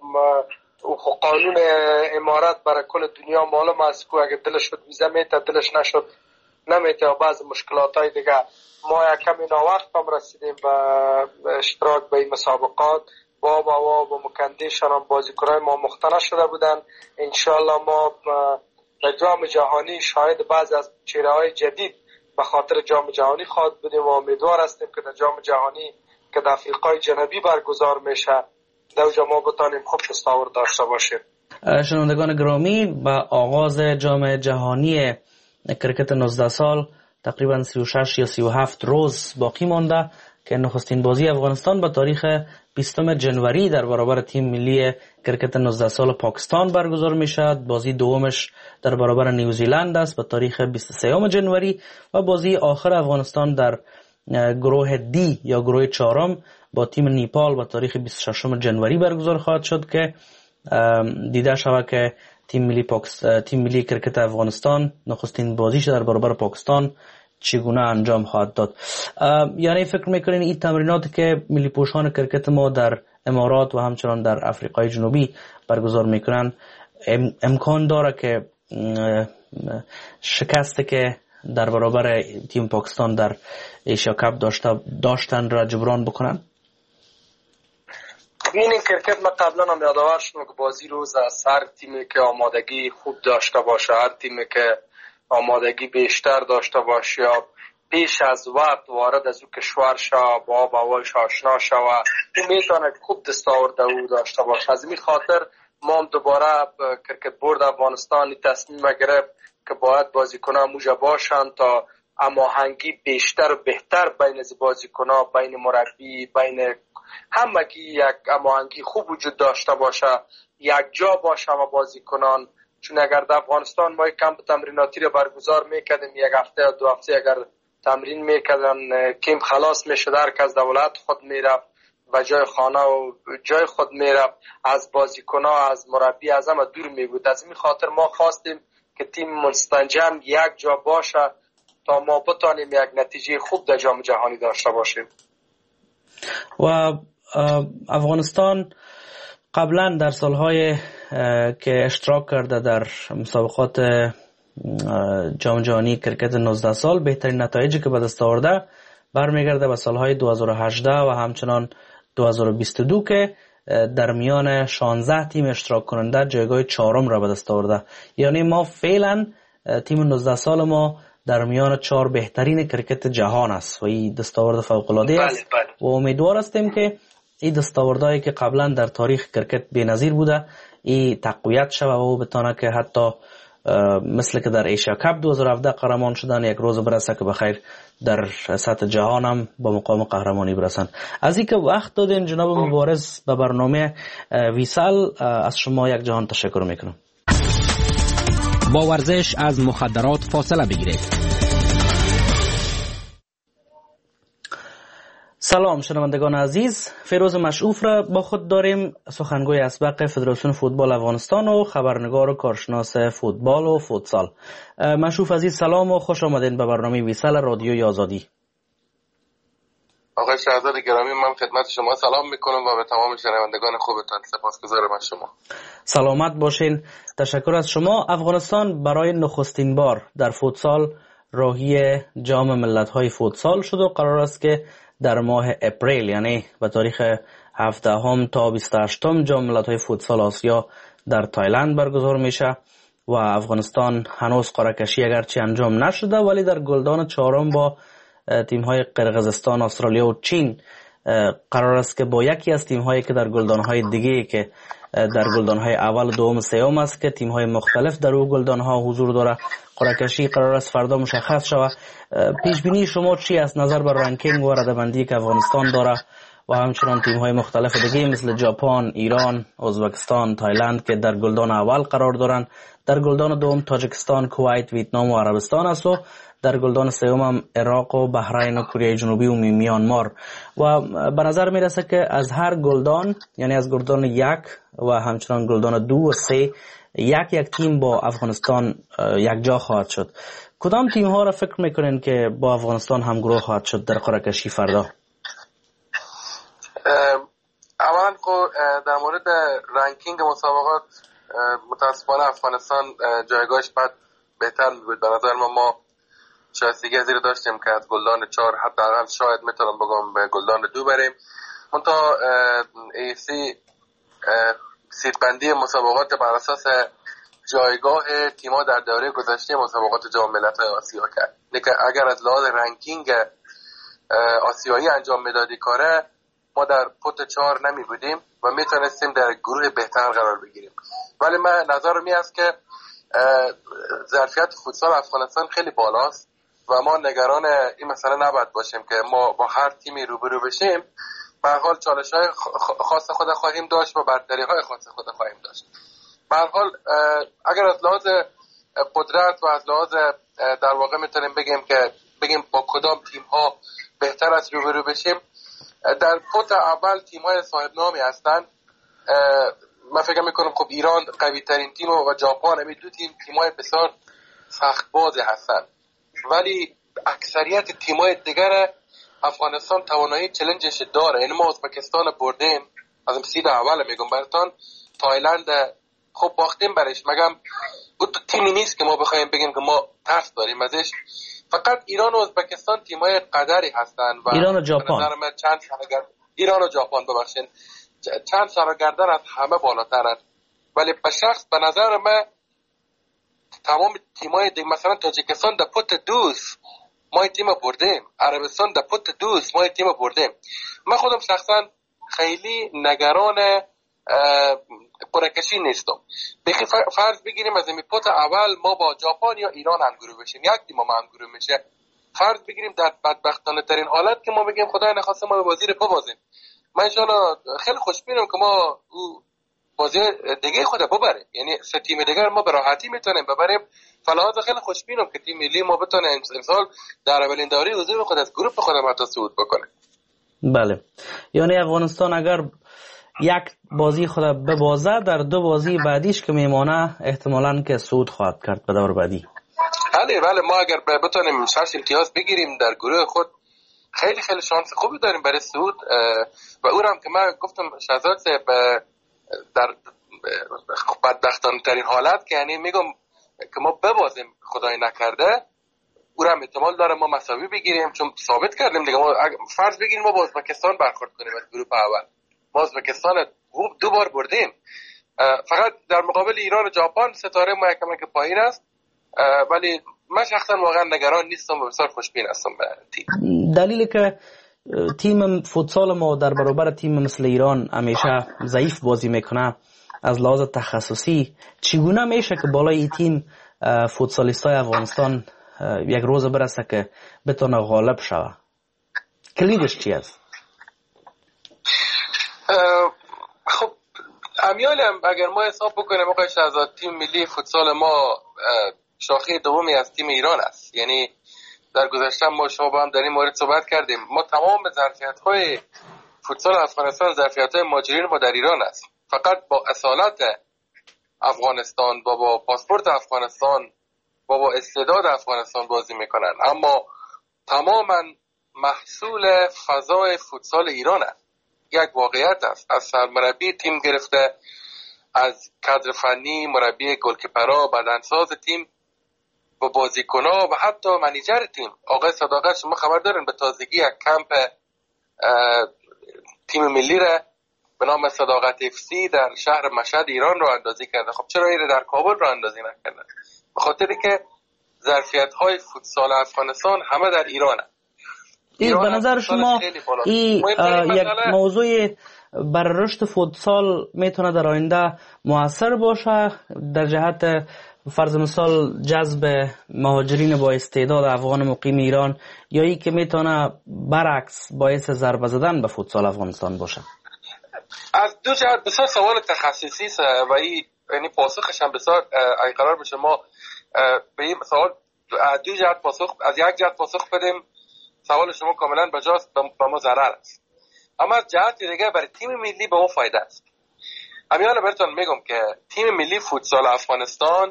قانون امارات برای کل دنیا معلوم است که اگر دلش شد ویزا میته، دلش نشد نمیته و بعض مشکلات های دیگه. ما یک کمی ناوقت هم رسیدیم به اشتراک به این مسابقات. با مکندیشان هم بازیکنان ما مختنه شده بودن. انشالله ما در جام جهانی شاهد بعضی از چهره های جدید به خاطر جام جهانی خواهد بودیم و امیدوار هستیم که در جام جهانی که در افریقای جنوبی برگزار میشه در اونجا ما بتانیم خوب دستاورد داشته باشیم. شنوندگان گرامی، با آغاز جام جهانی کرکت 19 سال تقریبا 36 یا 37 روز باقی مانده که نخستین بازی افغانستان به تاریخ 20 جنوری در برابر تیم ملی کرکت 19 سال پاکستان برگزار می شود. بازی دومش در برابر نیوزیلند است به تاریخ 23 جنوری و بازی آخر افغانستان در گروه دی یا گروه چهارم با تیم نیپال به تاریخ 26 جنوری برگزار خواهد شد که دیده شود که تیم ملی کرکت افغانستان نخستین بازیش در برابر پاکستان چگونه انجام خواهد داد. یعنی فکر میکنین این تمریناتی که ملی پوشان کرکت ما در امارات و همچنان در افریقای جنوبی برگزار میکنن امکان داره که شکستی که در برابر تیم پاکستان در ایشیا کاپ داشتن را جبران بکنن؟ این کرکت ما قبلا هم یادآور شدم که بازی روز از هر تیمی که آمادگی خوب داشته باشه، هر تیمی که آمادگی بیشتر داشته باشه یا پیش از وقت وارد از او کشور شود، با آب و هوایش آشنا شود، میتونه خوب دستاورد او داشته باشه. از این خاطر ما دوباره کرکت بورد افغانستان تصمیم گرفت که باید بازیکنان موجه باشند تا هماهنگی بیشتر و بهتر بین بازیکنان، بین مربی، بین همگی یک هماهنگی خوب وجود داشته باشه، یک جا باشه و بازیکنان. چون اگر در افغانستان ما کمپ تمریناتی رو برگزار میکردیم، یک هفته یا 2 هفته اگر تمرین میکردن، کم خلاص میشد، هر کس دولت خود میرفت و جای خانه و جای خود میرفت، از بازیکنان، از مربی، از همه دور میبود. از این خاطر ما خواستیم که تیم مستنجم یک جا باشه تا ما بتانیم یک نتیجه خوب در جام جهانی داشته باشیم. و افغانستان قبلا در سالهای که اشتراک کرده در مسابقات جام جهانی کرکت 19 سال، بهترین نتایجی که به دست آورده برمیگرده به سالهای 2018 و همچنان 2022 که در میان 16 تیم اشتراک کننده جایگاه 4م را به دست آورده. یعنی ما فعلا تیم 19 سال ما در میان 4 بهترین کرکت جهان است و این دستاورد فوق‌العاده است. و امیدوار هستیم که این دستاوردهایی که قبلا در تاریخ کرکت بی‌نظیر بوده این تقویت شود و بتونه که حتی مثل که در ایشیا کاپ 2017 قهرمان شدن یک روز برسه که بخیر در سطح جهان هم با مقام قهرمانی برسن. از اینکه وقت دادین جناب مبارز به برنامه ویسال، از شما یک جهان تشکر میکنم. با ورزش از مخدرات فاصله بگیرید. سلام شنوندگان عزیز، فیروز مشعوف را با خود داریم، سخنگوی اسبق فدراسیون فوتبال افغانستان و خبرنگار و کارشناس فوتبال و فوتسال. مشعوف عزیز سلام و خوش آمدین به برنامه ویسال رادیوی آزادی. آقای شهزاد گرامی، من خدمت شما سلام میکنم و به تمام شنوندگان خوبتان سپاسگزارم از شما. سلامت باشین. تشکر از شما. افغانستان برای نخستین بار در فوتسال راهی جام ملت‌های فوتسال شد و قرار است که در ماه اپریل یعنی به تاریخ 17 تا 28 جام ملت‌های فوتسال آسیا در تایلند برگزار میشه و افغانستان هنوز قرعه کشی اگرچه انجام نشده ولی در گلدان 4 با تیم‌های قرقیزستان، استرالیا و چین قرار است که با یکی از تیم‌هایی که در گلدان‌های دیگه که در گلدان‌های اول، دوم، سوم است که تیم‌های مختلف در اون گلدان‌ها حضور داره قرعه کشی قرار است فردا مشخص شود. پیش بینی شما چی است نظر بر رنکینگ و رده‌بندی که افغانستان داره و همچنان تیم‌های مختلف دیگه مثل ژاپن، ایران، ازبکستان، تایلند که در گلدان اول قرار دارند، در گلدان دوم تاجیکستان، کویت، ویتنام و عربستان است و در گلدان سوم هم عراق و بحرین و کره جنوبی و میانمار. و به نظر میرسه که از هر گلدان یعنی از گلدان 1 و همچنان گلدان 2 و 3 یک تیم با افغانستان یک جا خواهد شد. کدام تیم ها را فکر میکنین که با افغانستان همگروه خواهد شد در قرعه کشی فردا؟ اولا در مورد رنکینگ مسابقات متاسفانه افغانستان جایگاهش بهتر میبود. به نظر ما شایستگی زیر داشتیم که از گلدان 4 حداقل شاید میتونم بگم به گلدان 2 بریم. منتها ایسی سیدبندی مسابقات بر اساس جایگاه تیم‌ها در دوره گذشته مسابقات جام ملت‌های آسیا کرد. اگر از لحاظ رنکینگ آسیایی انجام میدادی کاره، ما در پوت 4 نمی بودیم و میتونستیم در گروه بهتر قرار بگیریم. ولی من نظرم این است که ظرفیت فوتسال افغانستان خیلی بالاست و ما نگران این مسئله نباید باشیم که ما با هر تیمی روبرو بشیم. به هر حال چالش‌های خاص خود خواهیم داشت و برتری‌های خاص خود خواهیم داشت. به هر حال اگر از لحاظ قدرت و از لحاظ در واقع میتونیم بگیم با کدام تیم‌ها بهتر از روبرو بشیم، در پوت اول تیم‌های صاحب نامی هستن. من فکر میکنم خب ایران قوی ترین تیم و ژاپن همین دو تیم‌های بسیار سخت بازی هستن، ولی اکثریت تیم‌های دیگر افغانستان توانایی چالنجش داره. یعنی ما ازبکستان بردیم، از سید اول میگم براتون، تایلند خب باختیم برش، مگم اون تیمی نیست که ما بخوایم بگیم که ما ترس داریم ازش. فقط ایران و ازبکستان تیمای قدری هستن و ایران و ژاپن، ایران و ژاپن ببخشید چند سرگردن از همه بالاترن. ولی به شخص به نظر من تمام تیمای دیگه، مثلا تاجیکستان در پوت دوست ما تیم بردیم، عربستان در پوت دوست ما تیم بردیم. من خودم شخصا خیلی نگران قرعه‌کشی نیستم. بخی فرض بگیریم از این پوت اول ما با ژاپن یا ایران همگروه بشیم، یک تیم ما همگروه میشه. فرض بگیریم در بدبختانه ترین حالت که ما بگیم خدای نخواسته ما به بازی رو ببازیم، من ان شاءالله خیلی خوشبینم که ما بازی دیگه خود ببریم، یعنی سه تیم دیگر ما به راحتی میتونیم ببریم. فلحاظ خیلی خوشبینم که تیم ملی ما بتونه امسال در اولین دوره حضور خود از گروه خود ما صعود بکنه. بله، یعنی افغانستان اگر یک بازی خود ببازه در دو بازی بعدیش که میمانه احتمالاً که صعود خواهد کرد به دور بعدی. بله ما اگر بتونیم 6 امتیاز بگیریم در گروه خود خیلی خیلی شانس خوبی داریم برای صعود. و اونم که من گفتم شهزاد در بدبختانه ترین حالت که یعنی میگم که ما ببازیم خدای نکرده، اونم احتمال داره ما مساوی بگیریم، چون ثابت کردیم دیگه. ما فرض بگیریم ما با ازبکستان برخورد کنیم از گروه اول، ما ازبکستان دو بار بردیم، فقط در مقابل ایران و ژاپن ستاره ما یکم که پایین است. ولی من شخصا واقعا نگران نیستم و بسیار خوشبین هستم به تیم. دلیلی که تیم فوتسال ما در برابر تیم مثل ایران همیشه ضعیف بازی میکنه از لحاظ تخصصی، چگونه میشه که بالای این تیم فوتسالیستای افغانستان یک روز برسه که بتونه غالب شوه؟ کلیدش چی است؟ خب امیالم اگر ما حساب بکنیم آقای شهزاد، تیم ملی فوتسال ما شاخه دومی از تیم ایران است. یعنی در گذشته ما شما با هم در این مورد صحبت کردیم، ما تمام ظرفیت‌های فوتسال افغانستان ظرفیت‌های مهاجرین ما در ایران است. فقط با اصالت افغانستان و با پاسپورت افغانستان و با استعداد افغانستان بازی میکنن، اما تماما محصول فضای فوتسال ایران است. یک واقعیت است، از سرمربی تیم گرفته، از کادر فنی، مربی گلکیپرها، بدنساز تیم و بازیکن‌ها و حتی منیجر تیم. آقای صداقت شما خبر دارین به تازگی یک کمپ تیم ملی را به نام صداقت FC در شهر مشهد ایران را اندازی کرده. خب چرا این در کابل را اندازی نکردن؟ به خاطری که ظرفیت‌های فوتسال افغانستان همه در ایرانه. این به نظر شما این یک موضوع بر رشد فوتسال میتونه در آینده مؤثر باشه در جهت فرض مثال جذب مهاجرین با استعداد افغان مقیم ایران، یا ای که میتونه برعکس باعث ضربه زدن به فوتسال افغانستان باشه؟ از دو جهت بسیار سوال تخصصی است و این یعنی پاسخش هم بسیار ای قرار بشه ما به این سوال از دو جهت پاسخ، از یک جهت پاسخ بدیم سوال شما کاملا بجاست، به ما ضرر است. اما از جهت دیگه برای تیم ملی به ما فایده است. امیال براتون میگم که تیم ملی فوتسال افغانستان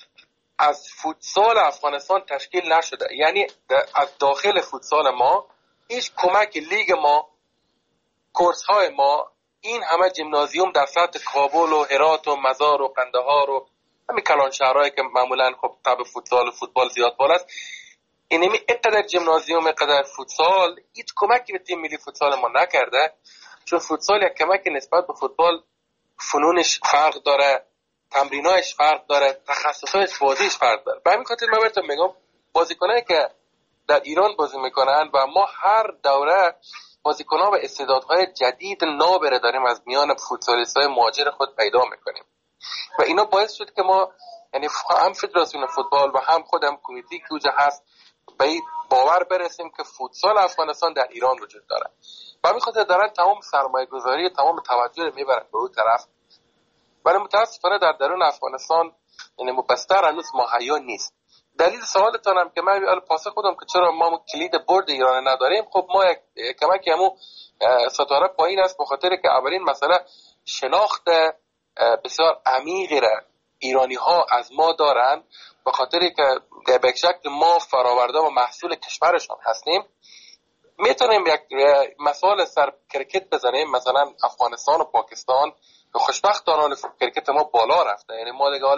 از فوتسال افغانستان تشکیل نشده. یعنی از داخل فوتسال ما هیچ کمک لیگ ما، کورس های ما، این همه جیمنازیوم در سطح کابل و هرات و مزار و قندهار و همین کلان شهرهایی که معمولا خب تب فوتبال زیاد بالاست، اینمی اینقدر جیمنازیوم، اینقدر فوتسال هیچ کمکی به تیم ملی فوتسال ما نکرده. چون فوتسال یک کمک نسبت به فوتبال، فنونش فرق داره، تمرینایش فرق داره، تخصصایش بازیش فرق داره. به همین خاطر من براتون میگم بازیکنایی که در ایران بازی میکنن و ما هر دوره بازیکن‌ها و استعدادهای جدید نابره داریم از میان فوتسالیست‌های مهاجر خود پیدا میکنیم و اینا باعث شد که ما یعنی هم فدراسیون فوتبال و هم خودم کمیته که اونجا هست به این باور برسیم که فوتسال افغانستان در ایران وجود داره. و همین خاطر دارن تمام سرمایه گذاری، تمام توجه رو میبرن به اون طرف. ولی متاسفانه در درون افغانستان یعنی مبستر هنوز مهیا نیست. دلیل سوالتان هم که من پاسخ خودم که چرا ما کلید برد ایران نداریم، خب ما یک کمکی همون ستاره پایین است، به خاطر که اولین مسئله شناخت بسیار عمیقی را ایرانی ها از ما دارن، به خاطر که به شکل ما فراورده و محصول کشورشان هستیم. میتونیم یک مثال سر کرکت بزنیم، مثلا افغانستان و پاکستان خوشبختانه کرکت ما بالا رفته، یعنی ما دیگه حال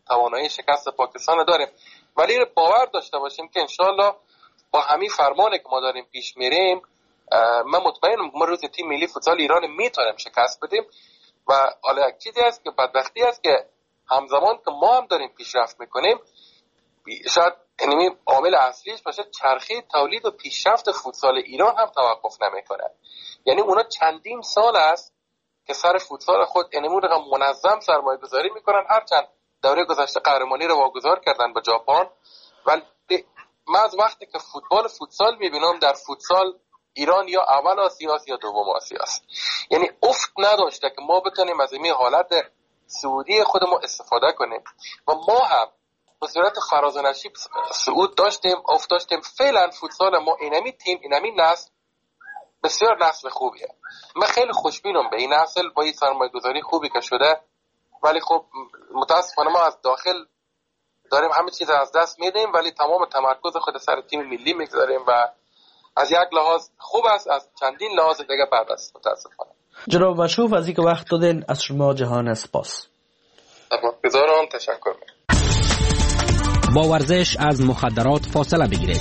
توانایی شکست پاکستان داریم، ولی باور داشته باشیم که انشالله با همین فرمانی که ما داریم پیش میریم من مطمئنم ما روز تیم ملی فوتبال ایران میتونیم شکست بدیم. و حالا یک چیزی است که بدبختی است که همزمان که ما هم داریم پیشرفت میکنیم شاید اینمی عامل اصلیش باشه چرخه تولید و پیشرفت فوتسال ایران هم توقف نمیکنه. یعنی اونا چندین سال است که سر فوتسال خود اینمون رقم منظم سرمایه گذاری میکنن، هرچند دوره گذشته قهرمانی رو واگذار کردن به ژاپن، ولی من از وقتی که فوتسال میبینم در فوتسال ایران یا اول آسیا است یا دوم آسیا است. یعنی افت نداشته که ما بتونیم از این حالت سعودی خودمون استفاده کنیم و ما هم به صورت فراز و نشیب صعود داشتیم، افت داشتیم. فعلا فوتسال ما اینمی تیم اینمی نسل بسیار نسل خوبیه. من خیلی خوشبینم به این نسل با این سرمایه‌گذاری خوبی که شده، ولی خب متاسفانه ما از داخل داریم همه چیز از دست میدیم، ولی تمام تمرکز خود سر تیم ملی میگذاریم و از یک لحاظ خوب است، از چندین لحاظ دیگه بد است متاسفانه. جناب مشروف از اینکه وقت دادین از شما جهان سپاس. بذارم تشکر. با ورزش از مخدرات فاصله بگیرید.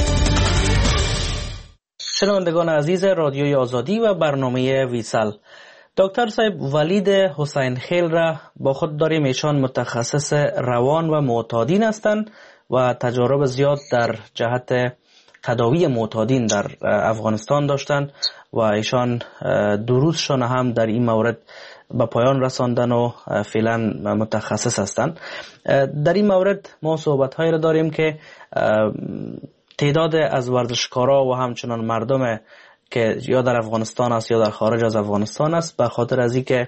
شنوندگان عزیز رادیوی آزادی و برنامه ویسل، دکتر صاحب ولید حسین خیل را با خود داریم. ایشان متخصص روان و معتادین هستند و تجارب زیاد در جهت تداوی معتادین در افغانستان داشتند و ایشان دروسشان هم در این مورد به پایان رساندن و فعلا متخصص هستند. در این مورد ما صحبت‌هایی را داریم که تعداد از ورزشکارا و همچنان مردم که یا در افغانستان است یا در خارج از افغانستان است به خاطر از اینکه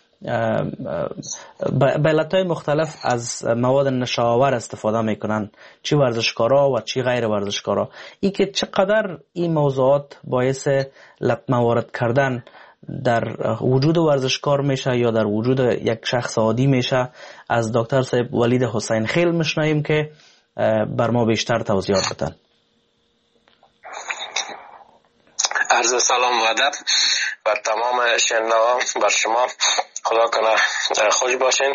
به علتهای مختلف از مواد نشاور استفاده میکنن، چی ورزشکارا و چی غیر ورزشکارا. این که چقدر این موضوعات باعث موارد کردن در وجود ورزشکار میشه یا در وجود یک شخص عادی میشه از دکتر صاحب ولید حسین خیل میشنویم که بر ما بیشتر توضیحات بدن. عرض سلام و ادب بر تمام شنوندگان، بر شما. خدا کنه خوش باشین.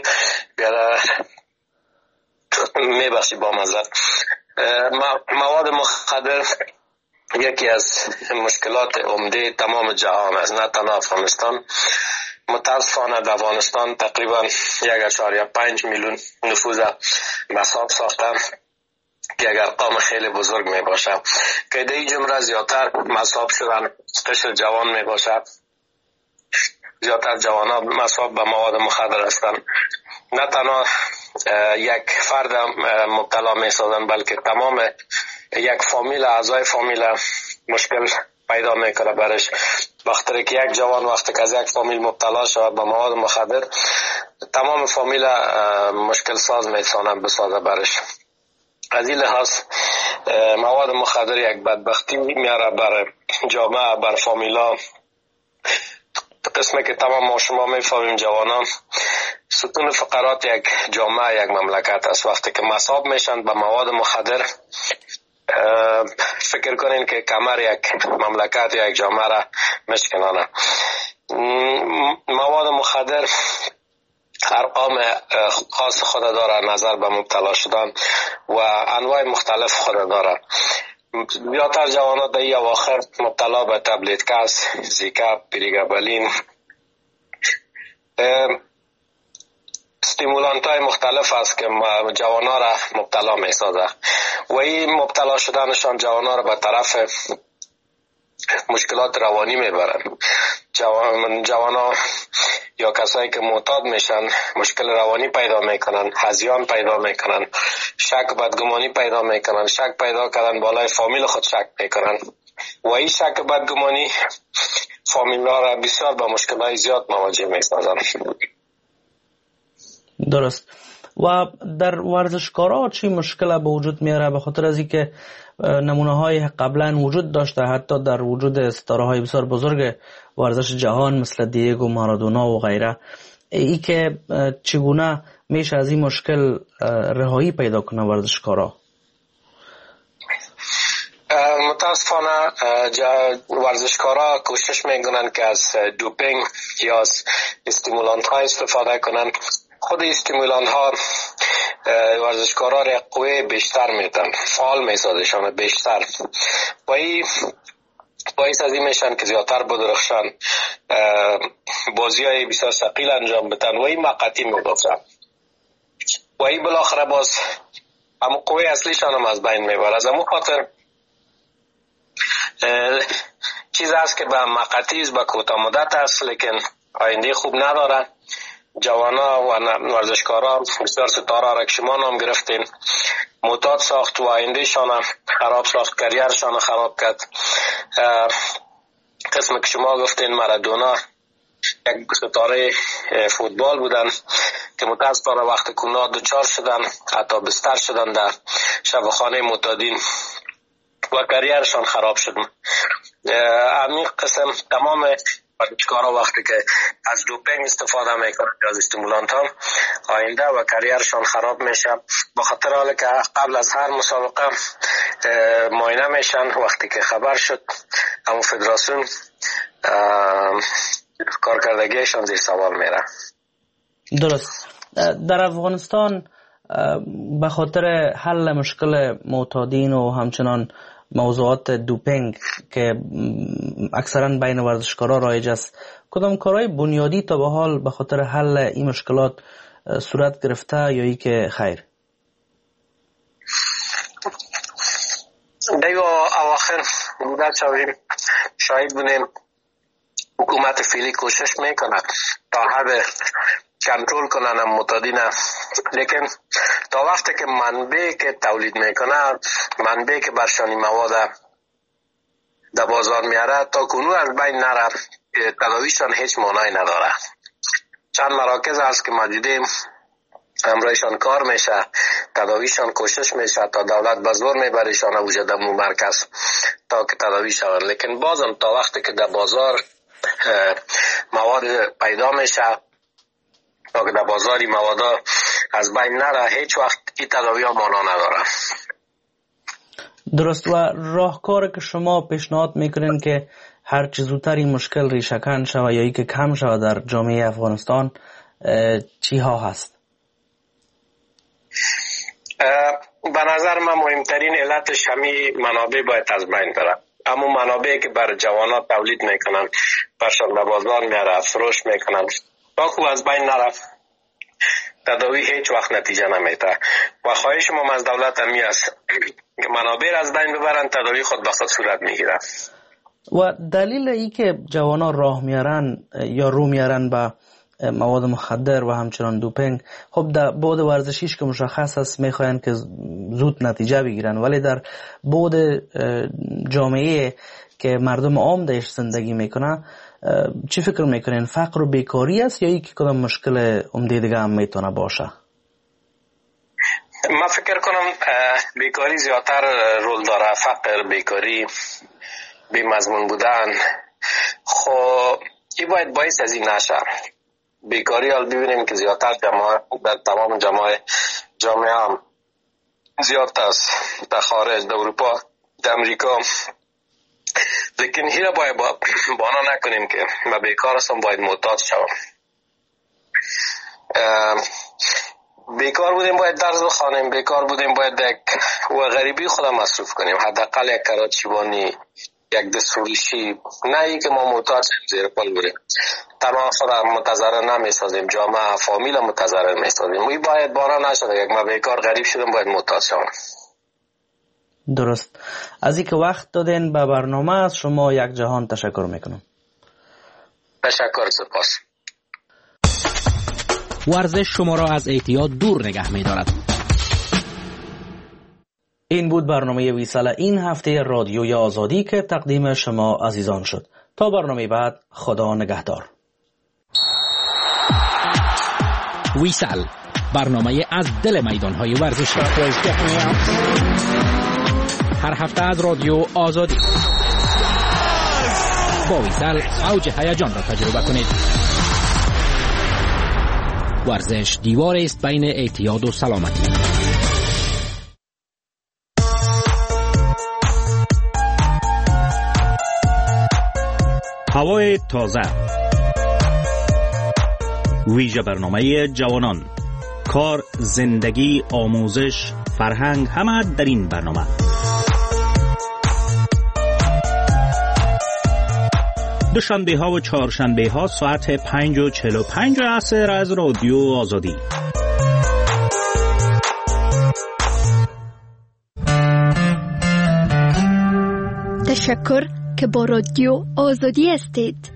میبخشی با مزد. مواد مخدر یکی از مشکلات عمده تمام جهان است، نه تنها افغانستان. متاسفانه در افغانستان تقریبا 1.5 میلیون نفوذ مصاب ساختن که اگر ارقام خیلی بزرگ می باشه که در این جمله زیادتر مصاب شدن قشر جوان می باشه. زیادتر جوان ها مصاب به مواد مخدر هستند. نه تنها یک فرد مبتلا می سازن بلکه تمام یک فامیل، اعضای فامیل مشکل پیدا میکنه برش. وقتی که یک جوان وقتی که از یک فامیل مبتلا شود به مواد مخدر، تمام فامیل مشکل ساز میتونن بسازه برش. از این لحاظ مواد مخدر یک بدبختی میاره بر جامعه، بر فامیلا. قسمه که تمام ما شما میفهمیم جوانان ستون فقرات یک جامعه، یک مملکت است. وقتی که مصاب میشن به مواد مخدر فکر کنین که کمر یک مملکت یا یک جامعه را میشکنانه. مواد مخدر ارقام خاص خود داره نظر به مبتلا شدن و انواع مختلف خود داره. بیاتر جوانات در این اواخر مبتلا به تبلیتکس، زیکا، پریگابالین، استیمولانت های مختلف است که جوانا را مبتلا می سازه و این مبتلا شدنشان جوانا را به طرف مشکلات روانی میبرن. جوانا یا کسایی که معتاد میشن مشکل روانی پیدا میکنن، هذیان پیدا میکنن، شک بدگمانی پیدا میکنن. شک پیدا کردن بالای فامیل خود شک میکنن و این شک بدگمانی فامیل ها را بسیار به مشکلات زیاد مواجه میسازن. درست. و در ورزشکارا چی مشکل به وجود میاره؟ به خاطر از اینکه نمونه های قبلا وجود داشته، حتی در وجود ستاره های بسیار بزرگ ورزش جهان مثل دیگو مارادونا و غیره. ای که چگونه میشه از این مشکل رهایی پیدا کنه ورزشکارا؟ متاسفانه ورزشکارا کوشش میکنن که از دوپینگ یا از استیمولانت ها استفاده کنن. خود استیمولانت ها ورزشکارا را قوه بیشتر میتن، فعال میسازشان بیشتر و این باعث از این میشن که زیادتر بدرخشن، بازی های بسیار ثقیل انجام بدن و این مقطعی میبافن و این بالاخره باز همون قوه اصلیشان هم از بین میبره. از همون خاطر چیز است که به مقطعی است، به کوتاه مدت است، لیکن آینده خوب نداره. جوانا و ورزشکارا بسیار ستاره را که شما نام گرفتین معتاد ساخت و آینده شان خراب ساخت، کریرشان خراب کرد. قسم که شما گفتین مارادونا یک ستاره فوتبال بودن که متاسفانه وقت کرونا دچار شدن، حتی بستر شدن در شفاخانه معتادین و کریرشان خراب شد. همین قسم تمام ورزشکارا وقتی که از دوپینگ استفاده میکنن از استیمولانت ها آینده و کریرشان خراب میشه، با خاطر حالی که قبل از هر مسابقه معاینه میشن. وقتی که خبر شد همون فدراسیون کارکردگیشان زیر سوال میره. درست. در افغانستان به خاطر حل مشکل معتادین و همچنان موضوعات دوپینگ که اکثرا بین ورزشکارا رایج است، کدام کارهای بنیادی تا به حال به خاطر حل این مشکلات صورت گرفته یا ای که خیر؟ دیو اواخر مدت شاهد بودیم حکومت فعلی کوشش میکنه تا حد کنترل کنن معتادین، لیکن تا وقتی که منبع که تولید میکنه، منبع که برشانی مواد در بازار میاره، تا کنون از بین نره، تداویشان هیچ معنی نداره. چند مراکز هست که ما دیدیم همراهشان کار میشه، تداویشان کوشش میشه تا دولت به زور میبریشان وجود در مرکز تا که تداوی شوند، لیکن بازم تا وقتی که در بازار مواد پیدا میشه، تا که در بازاری مواد از بین نره، هیچ وقت این تداوی ها معنا نداره. درست. و راهکار که شما پیشنهاد میکنین که هر چه زودتر این مشکل ریشه‌کن شود یا ای که کم شود در جامعه افغانستان چی ها هست؟ به نظر من مهمترین علتش همین منابع باید از بین بره. اما منابعی که بر جوانات تولید میکنن، برشان به بازار میاره، فروش میکنن، تا خوب از بین نرفت تداوی هیچ وقت نتیجه نمیده. و خواهش ما از دولت همی است که منابع از بین ببرن، تداوی خود به خود صورت میگیره. و دلیل ای که جوانا راه میارن یا رو میارن به مواد مخدر و همچنان دوپینگ، خب در بعد ورزشیش که مشخص است میخواین که زود نتیجه بگیرن، ولی در بعد جامعه که مردم عام درش زندگی میکنه چی فکر میکنین؟ فقر و بیکاری است یا یکی کدام مشکل عمده دیگه هم میتونه باشه؟ من فکر کنم بیکاری زیادتر رول داره. فقر، بیکاری، بی‌مضمون بودن، خب این باید باعث از این نشه. بیکاری حال ببینیم که زیادتر در تمام جامعه هم زیاد است، در خارج، در اروپا، در امریکا، لیکن هیره باید بانا نکنیم که ما بیکار هستم باید معتاد شوم. بیکار بودیم باید درس بخوانیم، بیکار بودیم باید و غریبی خودم مصروف کنیم، حداقل یک کراچیوانی، یک دستفروشی، نه ای که ما معتاد زیر پل بریم. تنها خودم متضرر نمیسازیم، جامعه فامیل متضرر میسازیم. این باید بانا نشده یک ما بیکار غریب شدم باید معتاد شوم. درست. از اینکه وقت دادین به برنامه از شما یک جهان تشکر میکنم. تشکر، سپاس. ورزش شما را از اعتیاد دور نگه می‌دارد. این بود برنامه ویسال این هفته رادیوی آزادی که تقدیم شما عزیزان شد. تا برنامه بعد، خدا نگهدار. ویسال، برنامه از دل میدان‌های ورزشی. هر هفته از رادیو آزادی. با ویسال اوج هیجان را تجربه کنید. ورزش دیوار است بین اعتیاد و سلامتی. هوای تازه، ویژه برنامه جوانان، کار، زندگی، آموزش، فرهنگ، همه در این برنامه. دوشنبه ها و چهارشنبه ها ساعت 5:45 عصر از رادیو آزادی. تشکر که با رادیو آزادی هستید.